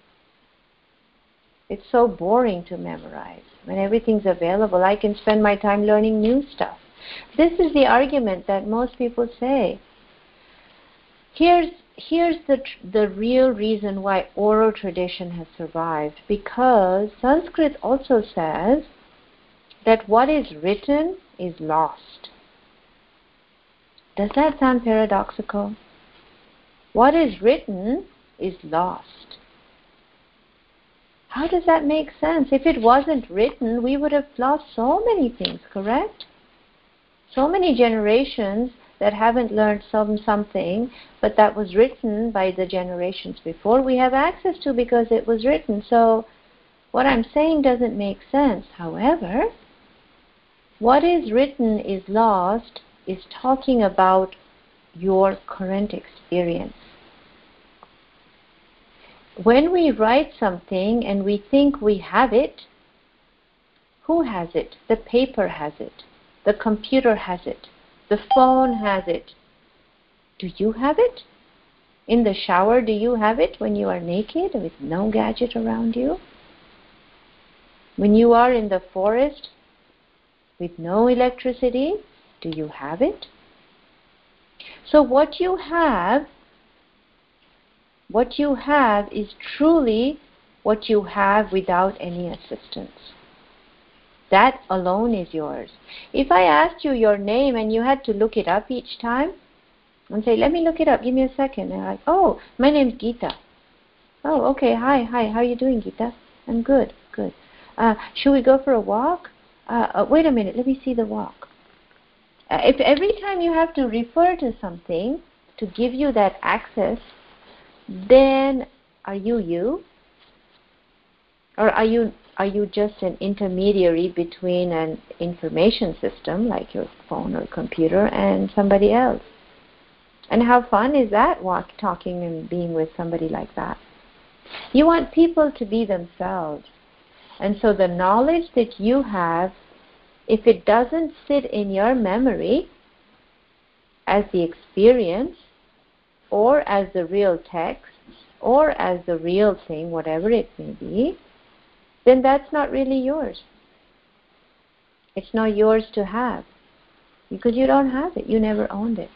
It's so boring to memorize. When everything's available, I can spend my time learning new stuff. This is the argument that most people say. Here's the real reason why oral tradition has survived. Because Sanskrit also says that what is written is lost. Does that sound paradoxical? What is written is lost. How does that make sense? If it wasn't written, we would have lost so many things, correct? So many generations that haven't learned something, but that was written by the generations before, we have access to because it was written. So what I'm saying doesn't make sense. However, what is written is lost is talking about your current experience. When we write something and we think we have it, who has it? The paper has it. The computer has it. The phone has it. Do you have it? In the shower, do you have it when you are naked with no gadget around you? When you are in the forest with no electricity, do you have it? So what you have is truly what you have without any assistance. That alone is yours. If I asked you your name and you had to look it up each time and say, let me look it up, give me a second. And I'm like, oh, my name's Geeta. Oh, okay, hi, how are you doing, Geeta? I'm good. Should we go for a walk? Wait a minute, let me see the walk. If every time you have to refer to something to give you that access, then are you? Or are you just an intermediary between an information system like your phone or computer and somebody else? And how fun is that, talking and being with somebody like that? You want people to be themselves. And so the knowledge that you have, if it doesn't sit in your memory as the experience or as the real text or as the real thing, whatever it may be, then that's not really yours. It's not yours to have because you don't have it. You never owned it.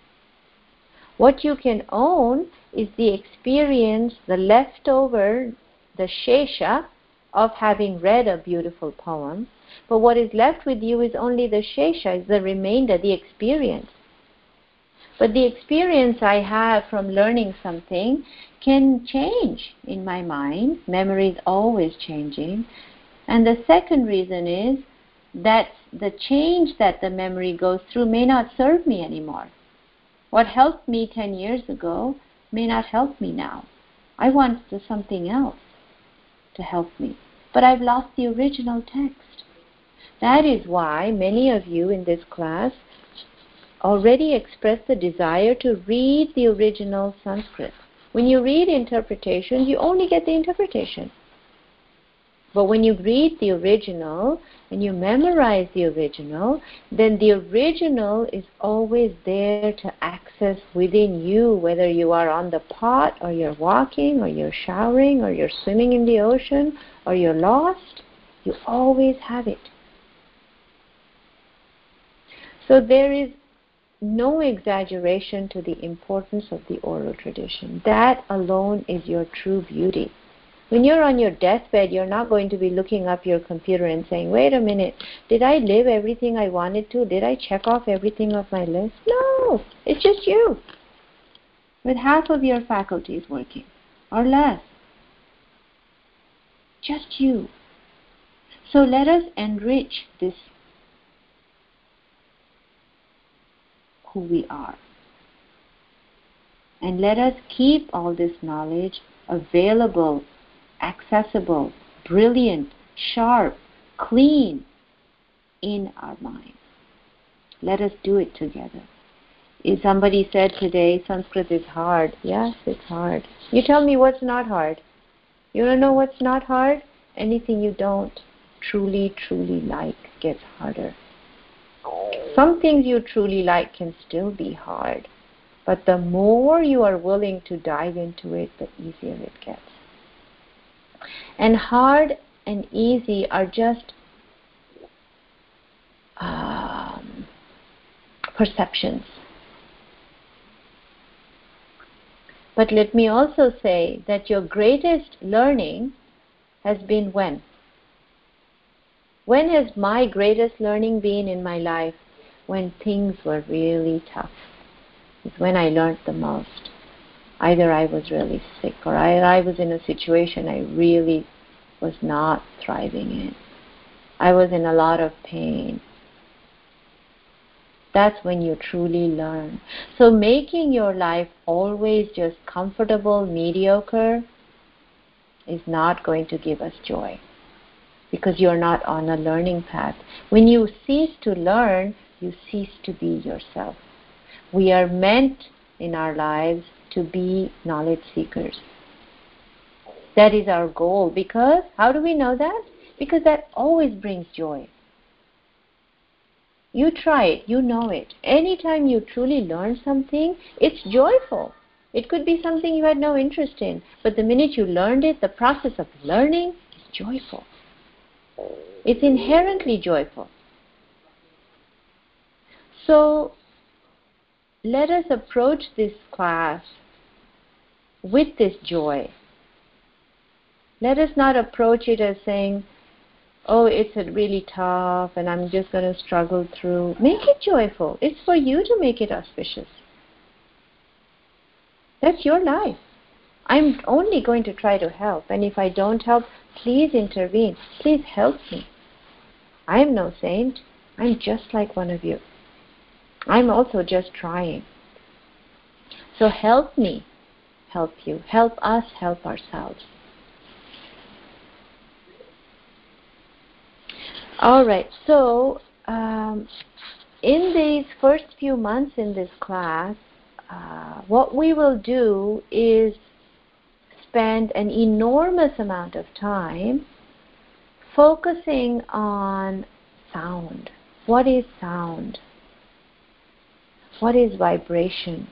What you can own is the experience, the leftover, the shesha of having read a beautiful poem. But what is left with you is only the shesha, is the remainder, the experience. But the experience I have from learning something can change in my mind. Memory is always changing. And the second reason is that the change that the memory goes through may not serve me anymore. What helped me 10 years ago may not help me now. I want something else to help me. But I've lost the original text. That is why many of you in this class already expressed the desire to read the original Sanskrit. When you read interpretations, you only get the interpretation. But when you read the original and you memorize the original, then the original is always there to access within you, whether you are on the pot or you're walking or you're showering or you're swimming in the ocean or you're lost. You always have it. So there is no exaggeration to the importance of the oral tradition. That alone is your true beauty. When you're on your deathbed, you're not going to be looking up your computer and saying, wait a minute, did I live everything I wanted to? Did I check off everything off my list? No, it's just you, with half of your faculties working, or less. Just you. So let us enrich this who we are. And let us keep all this knowledge available, accessible, brilliant, sharp, clean in our minds. Let us do it together. If somebody said today, Sanskrit is hard. Yes, it's hard. You tell me what's not hard. You don't know what's not hard? Anything you don't truly like gets harder. Some things you truly like can still be hard. But the more you are willing to dive into it, the easier it gets. And hard and easy are just perceptions. But let me also say that your greatest learning has been when? When has my greatest learning been in my life? When things were really tough. It's when I learned the most. Either I was really sick or I was in a situation I really was not thriving in. I was in a lot of pain. That's when you truly learn. So making your life always just comfortable, mediocre, is not going to give us joy, because you're not on a learning path. When you cease to learn, you cease to be yourself. We are meant in our lives to be knowledge seekers. That is our goal. Because, how do we know that? Because that always brings joy. You try it, you know it. Anytime you truly learn something, it's joyful. It could be something you had no interest in, but the minute you learned it, the process of learning is joyful. It's inherently joyful. So, let us approach this class with this joy. Let us not approach it as saying, oh, it's really tough and I'm just going to struggle through. Make it joyful. It's for you to make it auspicious. That's your life. I'm only going to try to help. And if I don't help, please intervene. Please help me. I'm no saint. I'm just like one of you. I'm also just trying. So help me help you. Help us help ourselves. All right. So in these first few months in this class, what we will do is spend an enormous amount of time focusing on sound. What is sound? What is vibration?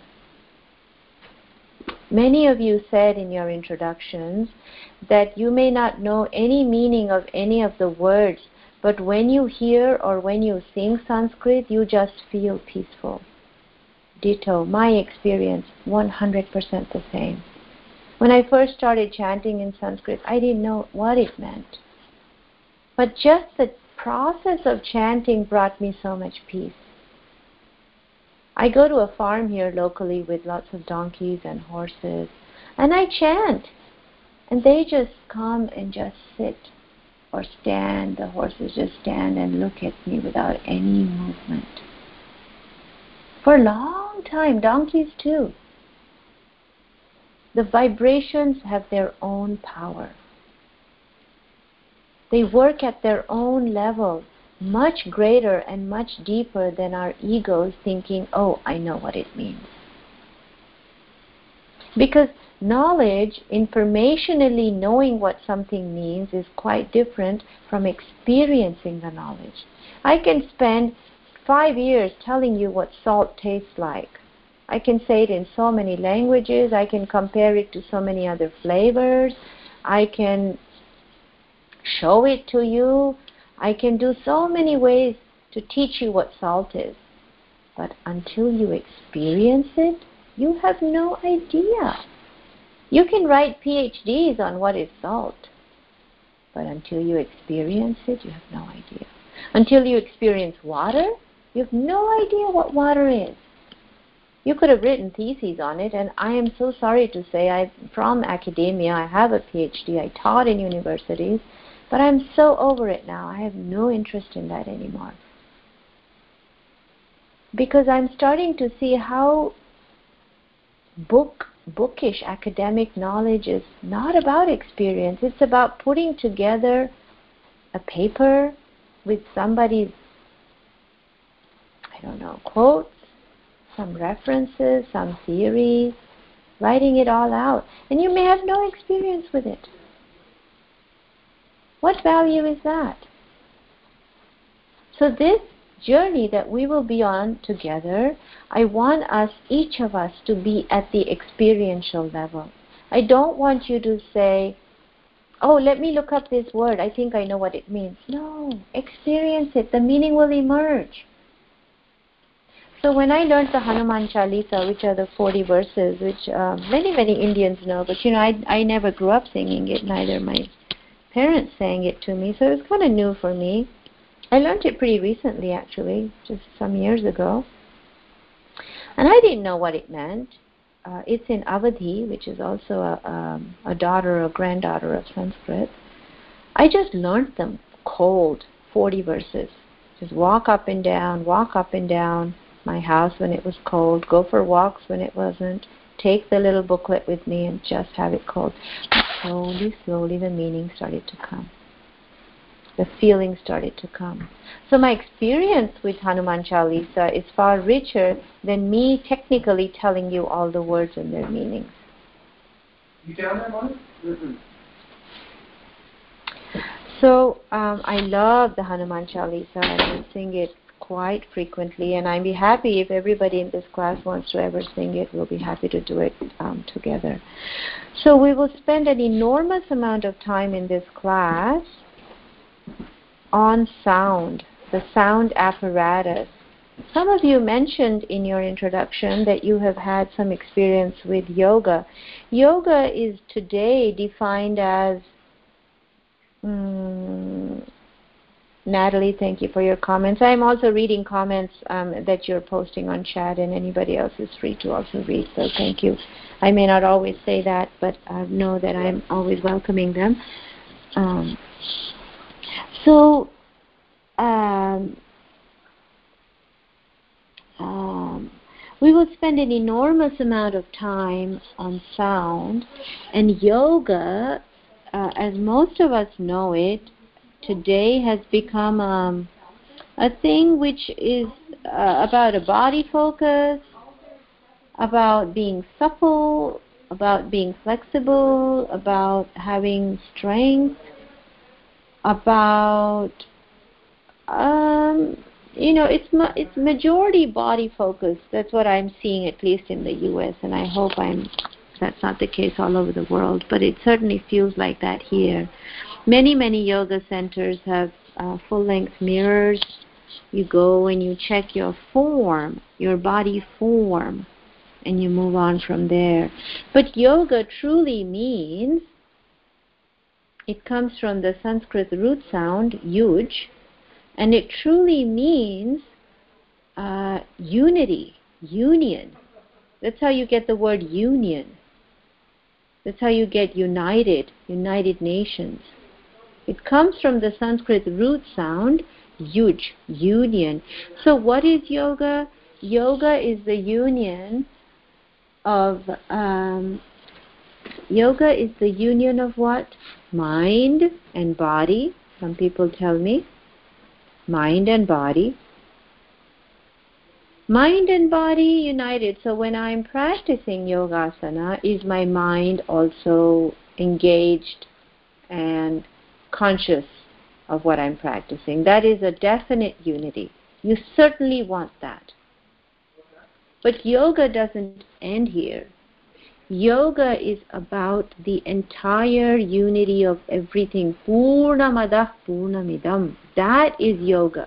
Many of you said in your introductions that you may not know any meaning of any of the words, but when you hear or when you sing Sanskrit, you just feel peaceful. Ditto. My experience, 100% the same. When I first started chanting in Sanskrit, I didn't know what it meant. But just the process of chanting brought me so much peace. I go to a farm here locally with lots of donkeys and horses, and I chant. And they just come and just sit or stand. The horses just stand and look at me without any movement. For a long time, donkeys too. The vibrations have their own power. They work at their own level, much greater and much deeper than our egos thinking, oh, I know what it means. Because knowledge, informationally knowing what something means is quite different from experiencing the knowledge. I can spend 5 years telling you what salt tastes like. I can say it in so many languages. I can compare it to so many other flavors. I can show it to you. I can do so many ways to teach you what salt is. But until you experience it, you have no idea. You can write PhDs on what is salt, but until you experience it, you have no idea. Until you experience water, you have no idea what water is. You could have written theses on it, and I am so sorry to say I'm from academia. I have a PhD. I taught in universities, but I'm so over it now. I have no interest in that anymore. Because I'm starting to see how bookish academic knowledge is not about experience. It's about putting together a paper with somebody's, quotes, some references, some theories, writing it all out. And you may have no experience with it. What value is that? So this journey that we will be on together, I want us, each of us, to be at the experiential level. I don't want you to say, oh, let me look up this word. I think I know what it means. No, experience it. The meaning will emerge. So when I learned the Hanuman Chalisa, which are the 40 verses, which many Indians know, but I never grew up singing it, neither my parents sang it to me, so it was kind of new for me. I learned it pretty recently, actually, just some years ago. And I didn't know what it meant. It's in Avadhi, which is also a daughter or granddaughter of Sanskrit. I just learned them cold, 40 verses. Just walk up and down my house when it was cold, go for walks when it wasn't, take the little booklet with me and just have it cold. Slowly, slowly the meaning started to come. The feeling started to come. So my experience with Hanuman Chalisa is far richer than me technically telling you all the words and their meanings. You down there, Mom? Mm-hmm. So I love the Hanuman Chalisa and I sing it quite frequently, and I'd be happy if everybody in this class wants to ever sing it. We'll be happy to do it together. So we will spend an enormous amount of time in this class on sound, the sound apparatus. Some of you mentioned in your introduction that you have had some experience with yoga. Yoga is today defined as, Natalie, thank you for your comments. I'm also reading comments that you're posting on chat, and anybody else is free to also read, so thank you. I may not always say that, but I know that I'm always welcoming them. We will spend an enormous amount of time on sound, and yoga, as most of us know it, today has become a thing which is about a body focus, about being supple, about being flexible, about having strength, about it's majority body focus. That's what I'm seeing, at least in the U.S., and I hope that's not the case all over the world, but it certainly feels like that here. Many yoga centers have full-length mirrors. You go and you check your form, your body form, and you move on from there. But yoga truly means, it comes from the Sanskrit root sound, yuj, and it truly means unity, union. That's how you get the word union. That's how you get United Nations. It comes from the Sanskrit root sound, yuj, union. So what is yoga? Yoga is the union of what? Mind and body. Some people tell me mind and body. Mind and body united. So when I'm practicing yogasana, is my mind also engaged and conscious of what I'm practicing? That is a definite unity. You certainly want that. But yoga doesn't end here. Yoga is about the entire unity of everything. Purnamadah Purnamidam. That is yoga.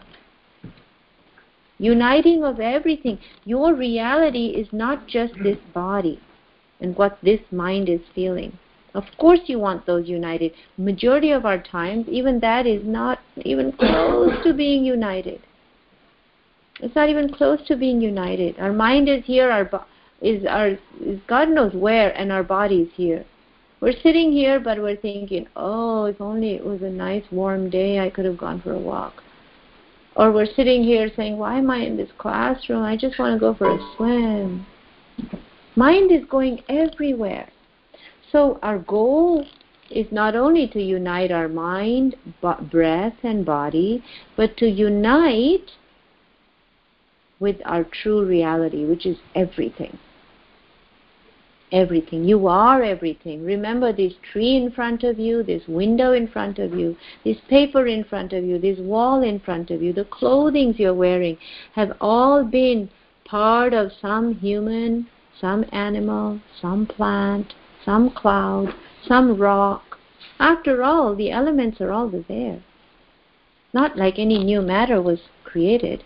Uniting of everything. Your reality is not just this body and what this mind is feeling. Of course you want those united. Majority of our times, even that is not even close to being united. It's not even close to being united. Our mind is here, is God knows where, and our body is here. We're sitting here, but we're thinking, oh, if only it was a nice warm day, I could have gone for a walk. Or we're sitting here saying, why am I in this classroom? I just want to go for a swim. Mind is going everywhere. So our goal is not only to unite our mind, breath, and body, but to unite with our true reality, which is everything. Everything. You are everything. Remember this tree in front of you, this window in front of you, this paper in front of you, this wall in front of you, the clothing you're wearing have all been part of some human, some animal, some plant, some cloud, some rock. After all, the elements are all there. Not like any new matter was created.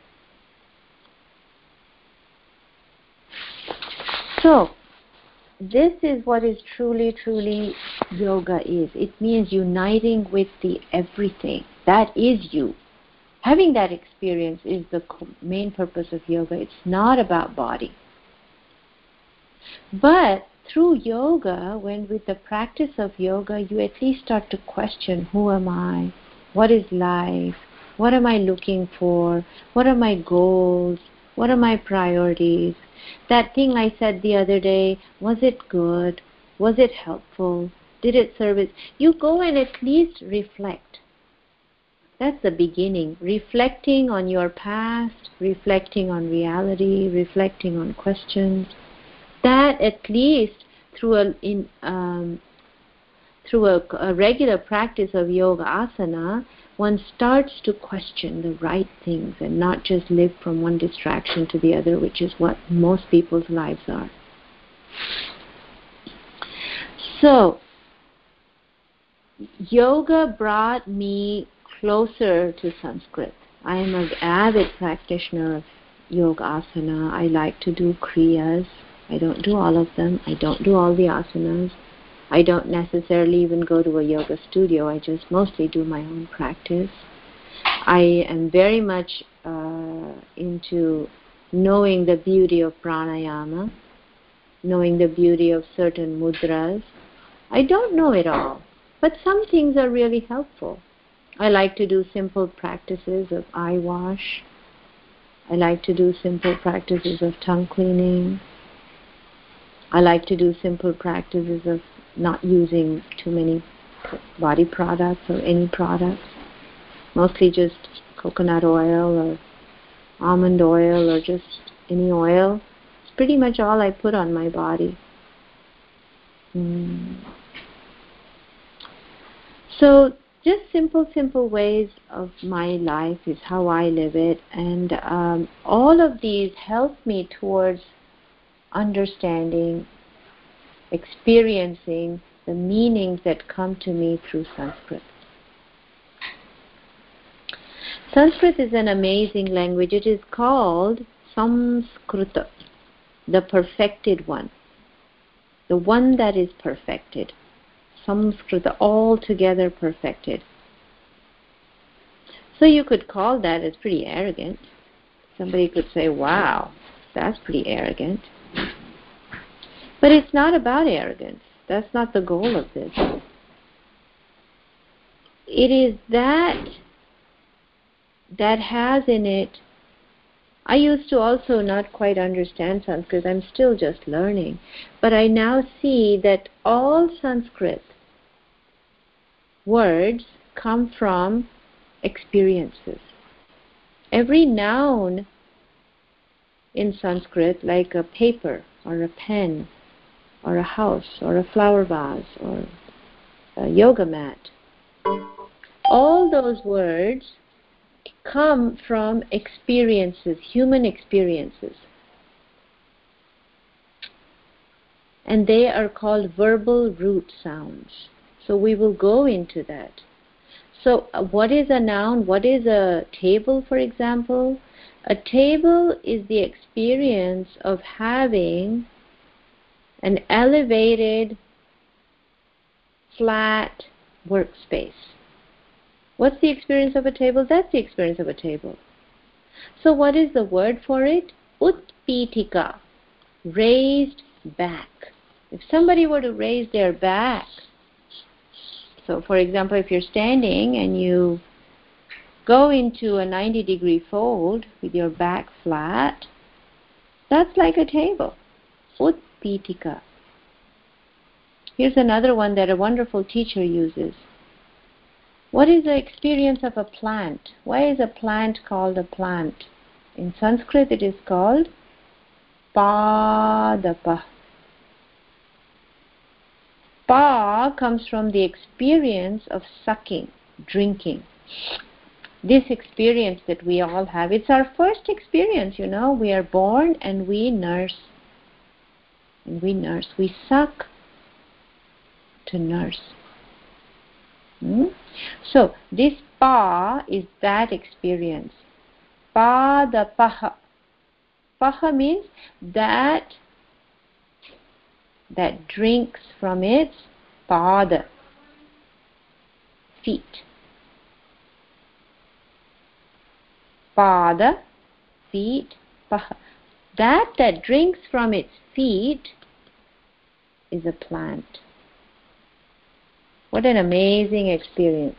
So, this is what is truly, truly yoga is. It means uniting with the everything. That is you. Having that experience is the main purpose of yoga. It's not about body. But through yoga, when with the practice of yoga, you at least start to question, who am I? What is life? What am I looking for? What are my goals? What are my priorities? That thing I said the other day, was it good? Was it helpful? Did it serve it? You go and at least reflect. That's the beginning. Reflecting on your past, reflecting on reality, reflecting on questions. That at least through a regular practice of yoga asana, one starts to question the right things and not just live from one distraction to the other, which is what most people's lives are. So, yoga brought me closer to Sanskrit. I am an avid practitioner of yoga asana. I like to do kriyas. I don't do all of them. I don't do all the asanas. I don't necessarily even go to a yoga studio. I just mostly do my own practice. I am very much into knowing the beauty of pranayama, knowing the beauty of certain mudras. I don't know it all, but some things are really helpful. I like to do simple practices of eye wash. I like to do simple practices of tongue cleaning. I like to do simple practices of not using too many body products or any products. Mostly just coconut oil or almond oil or just any oil. It's pretty much all I put on my body. So just simple ways of my life is how I live it. And all of these help me towards understanding, experiencing the meanings that come to me through Sanskrit. Sanskrit is an amazing language. It is called Samskrita, the perfected one, the one that is perfected. Samskrita, altogether perfected. So you could call that as pretty arrogant. Somebody could say, wow, that's pretty arrogant. But it's not about arrogance. That's not the goal of this. It is that has in it. I used to also not quite understand Sanskrit. I'm still just learning. But I now see that all Sanskrit words come from experiences. Every noun in Sanskrit like a paper or a pen or a house or a flower vase or a yoga mat. All those words come from experiences, human experiences. And they are called verbal root sounds. So we will go into that. So what is a noun? What is a table, for example? A table is the experience of having an elevated, flat workspace. What's the experience of a table? That's the experience of a table. So what is the word for it? Utpitika, raised back. If somebody were to raise their back, so for example, if you're standing and you go into a 90-degree fold with your back flat, that's like a table. Utpitika. Here's another one that a wonderful teacher uses. What is the experience of a plant? Why is a plant called a plant? In Sanskrit it is called padapa. Pa comes from the experience of sucking, drinking. This experience that we all have, it's our first experience, you know. We are born and we nurse. And we nurse. We suck to nurse. So this pa is that experience. Pada paha. Paha means that drinks from its pada, feet. Pada, feet, paha. That drinks from its feet is a plant. What an amazing experience.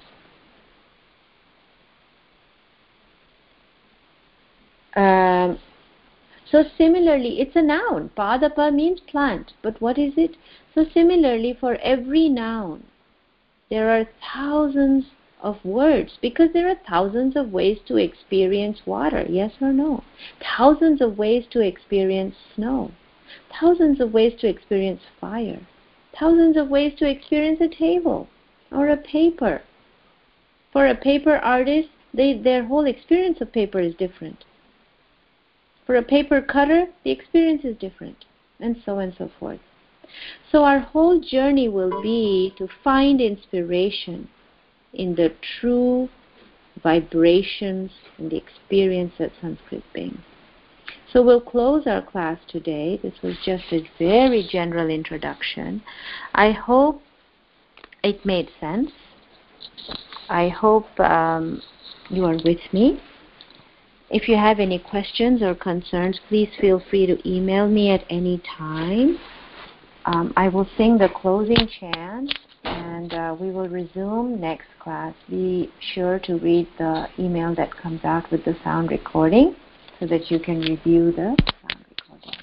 So similarly, it's a noun. Padapa means plant. But what is it? So similarly, for every noun, there are thousands of words, because there are thousands of ways to experience water, yes or no? Thousands of ways to experience snow. Thousands of ways to experience fire. Thousands of ways to experience a table or a paper. For a paper artist, their whole experience of paper is different. For a paper cutter, the experience is different, and so forth. So our whole journey will be to find inspiration in the true vibrations and the experience that Sanskrit brings. So we'll close our class today. This was just a very general introduction. I hope it made sense. I hope you are with me. If you have any questions or concerns, please feel free to email me at any time. I will sing the closing chant, and we will resume next class. Be sure to read the email that comes out with the sound recording so that you can review the sound recording.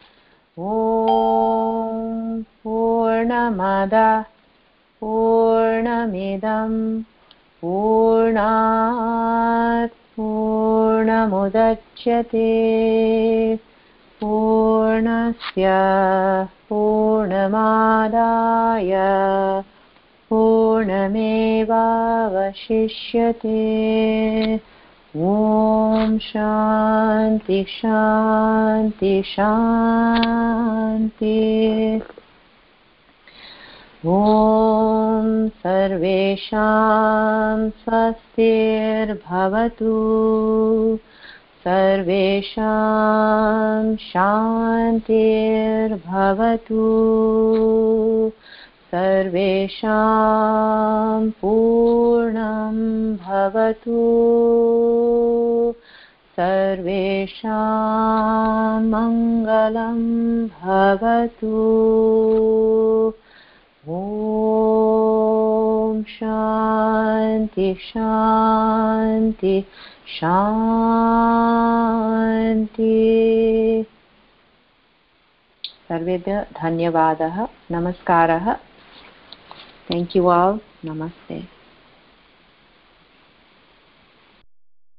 Om Purnamada Purnamidam Purnat Purnamudachyate Purnasya Purnamadaya Purnamevavashishyate. Om Shanti Shanti Shanti. Om Sarvesham Swastir Bhavatu. Sarvesham Shantir Bhavatu. Sarvesham Purnam Bhavatu. Sarvesham Mangalam Bhavatu. Om Shanti Shanti Shanti. Sarvebhyo dhanyavadah. Namaskaraha. Thank you all. Namaste.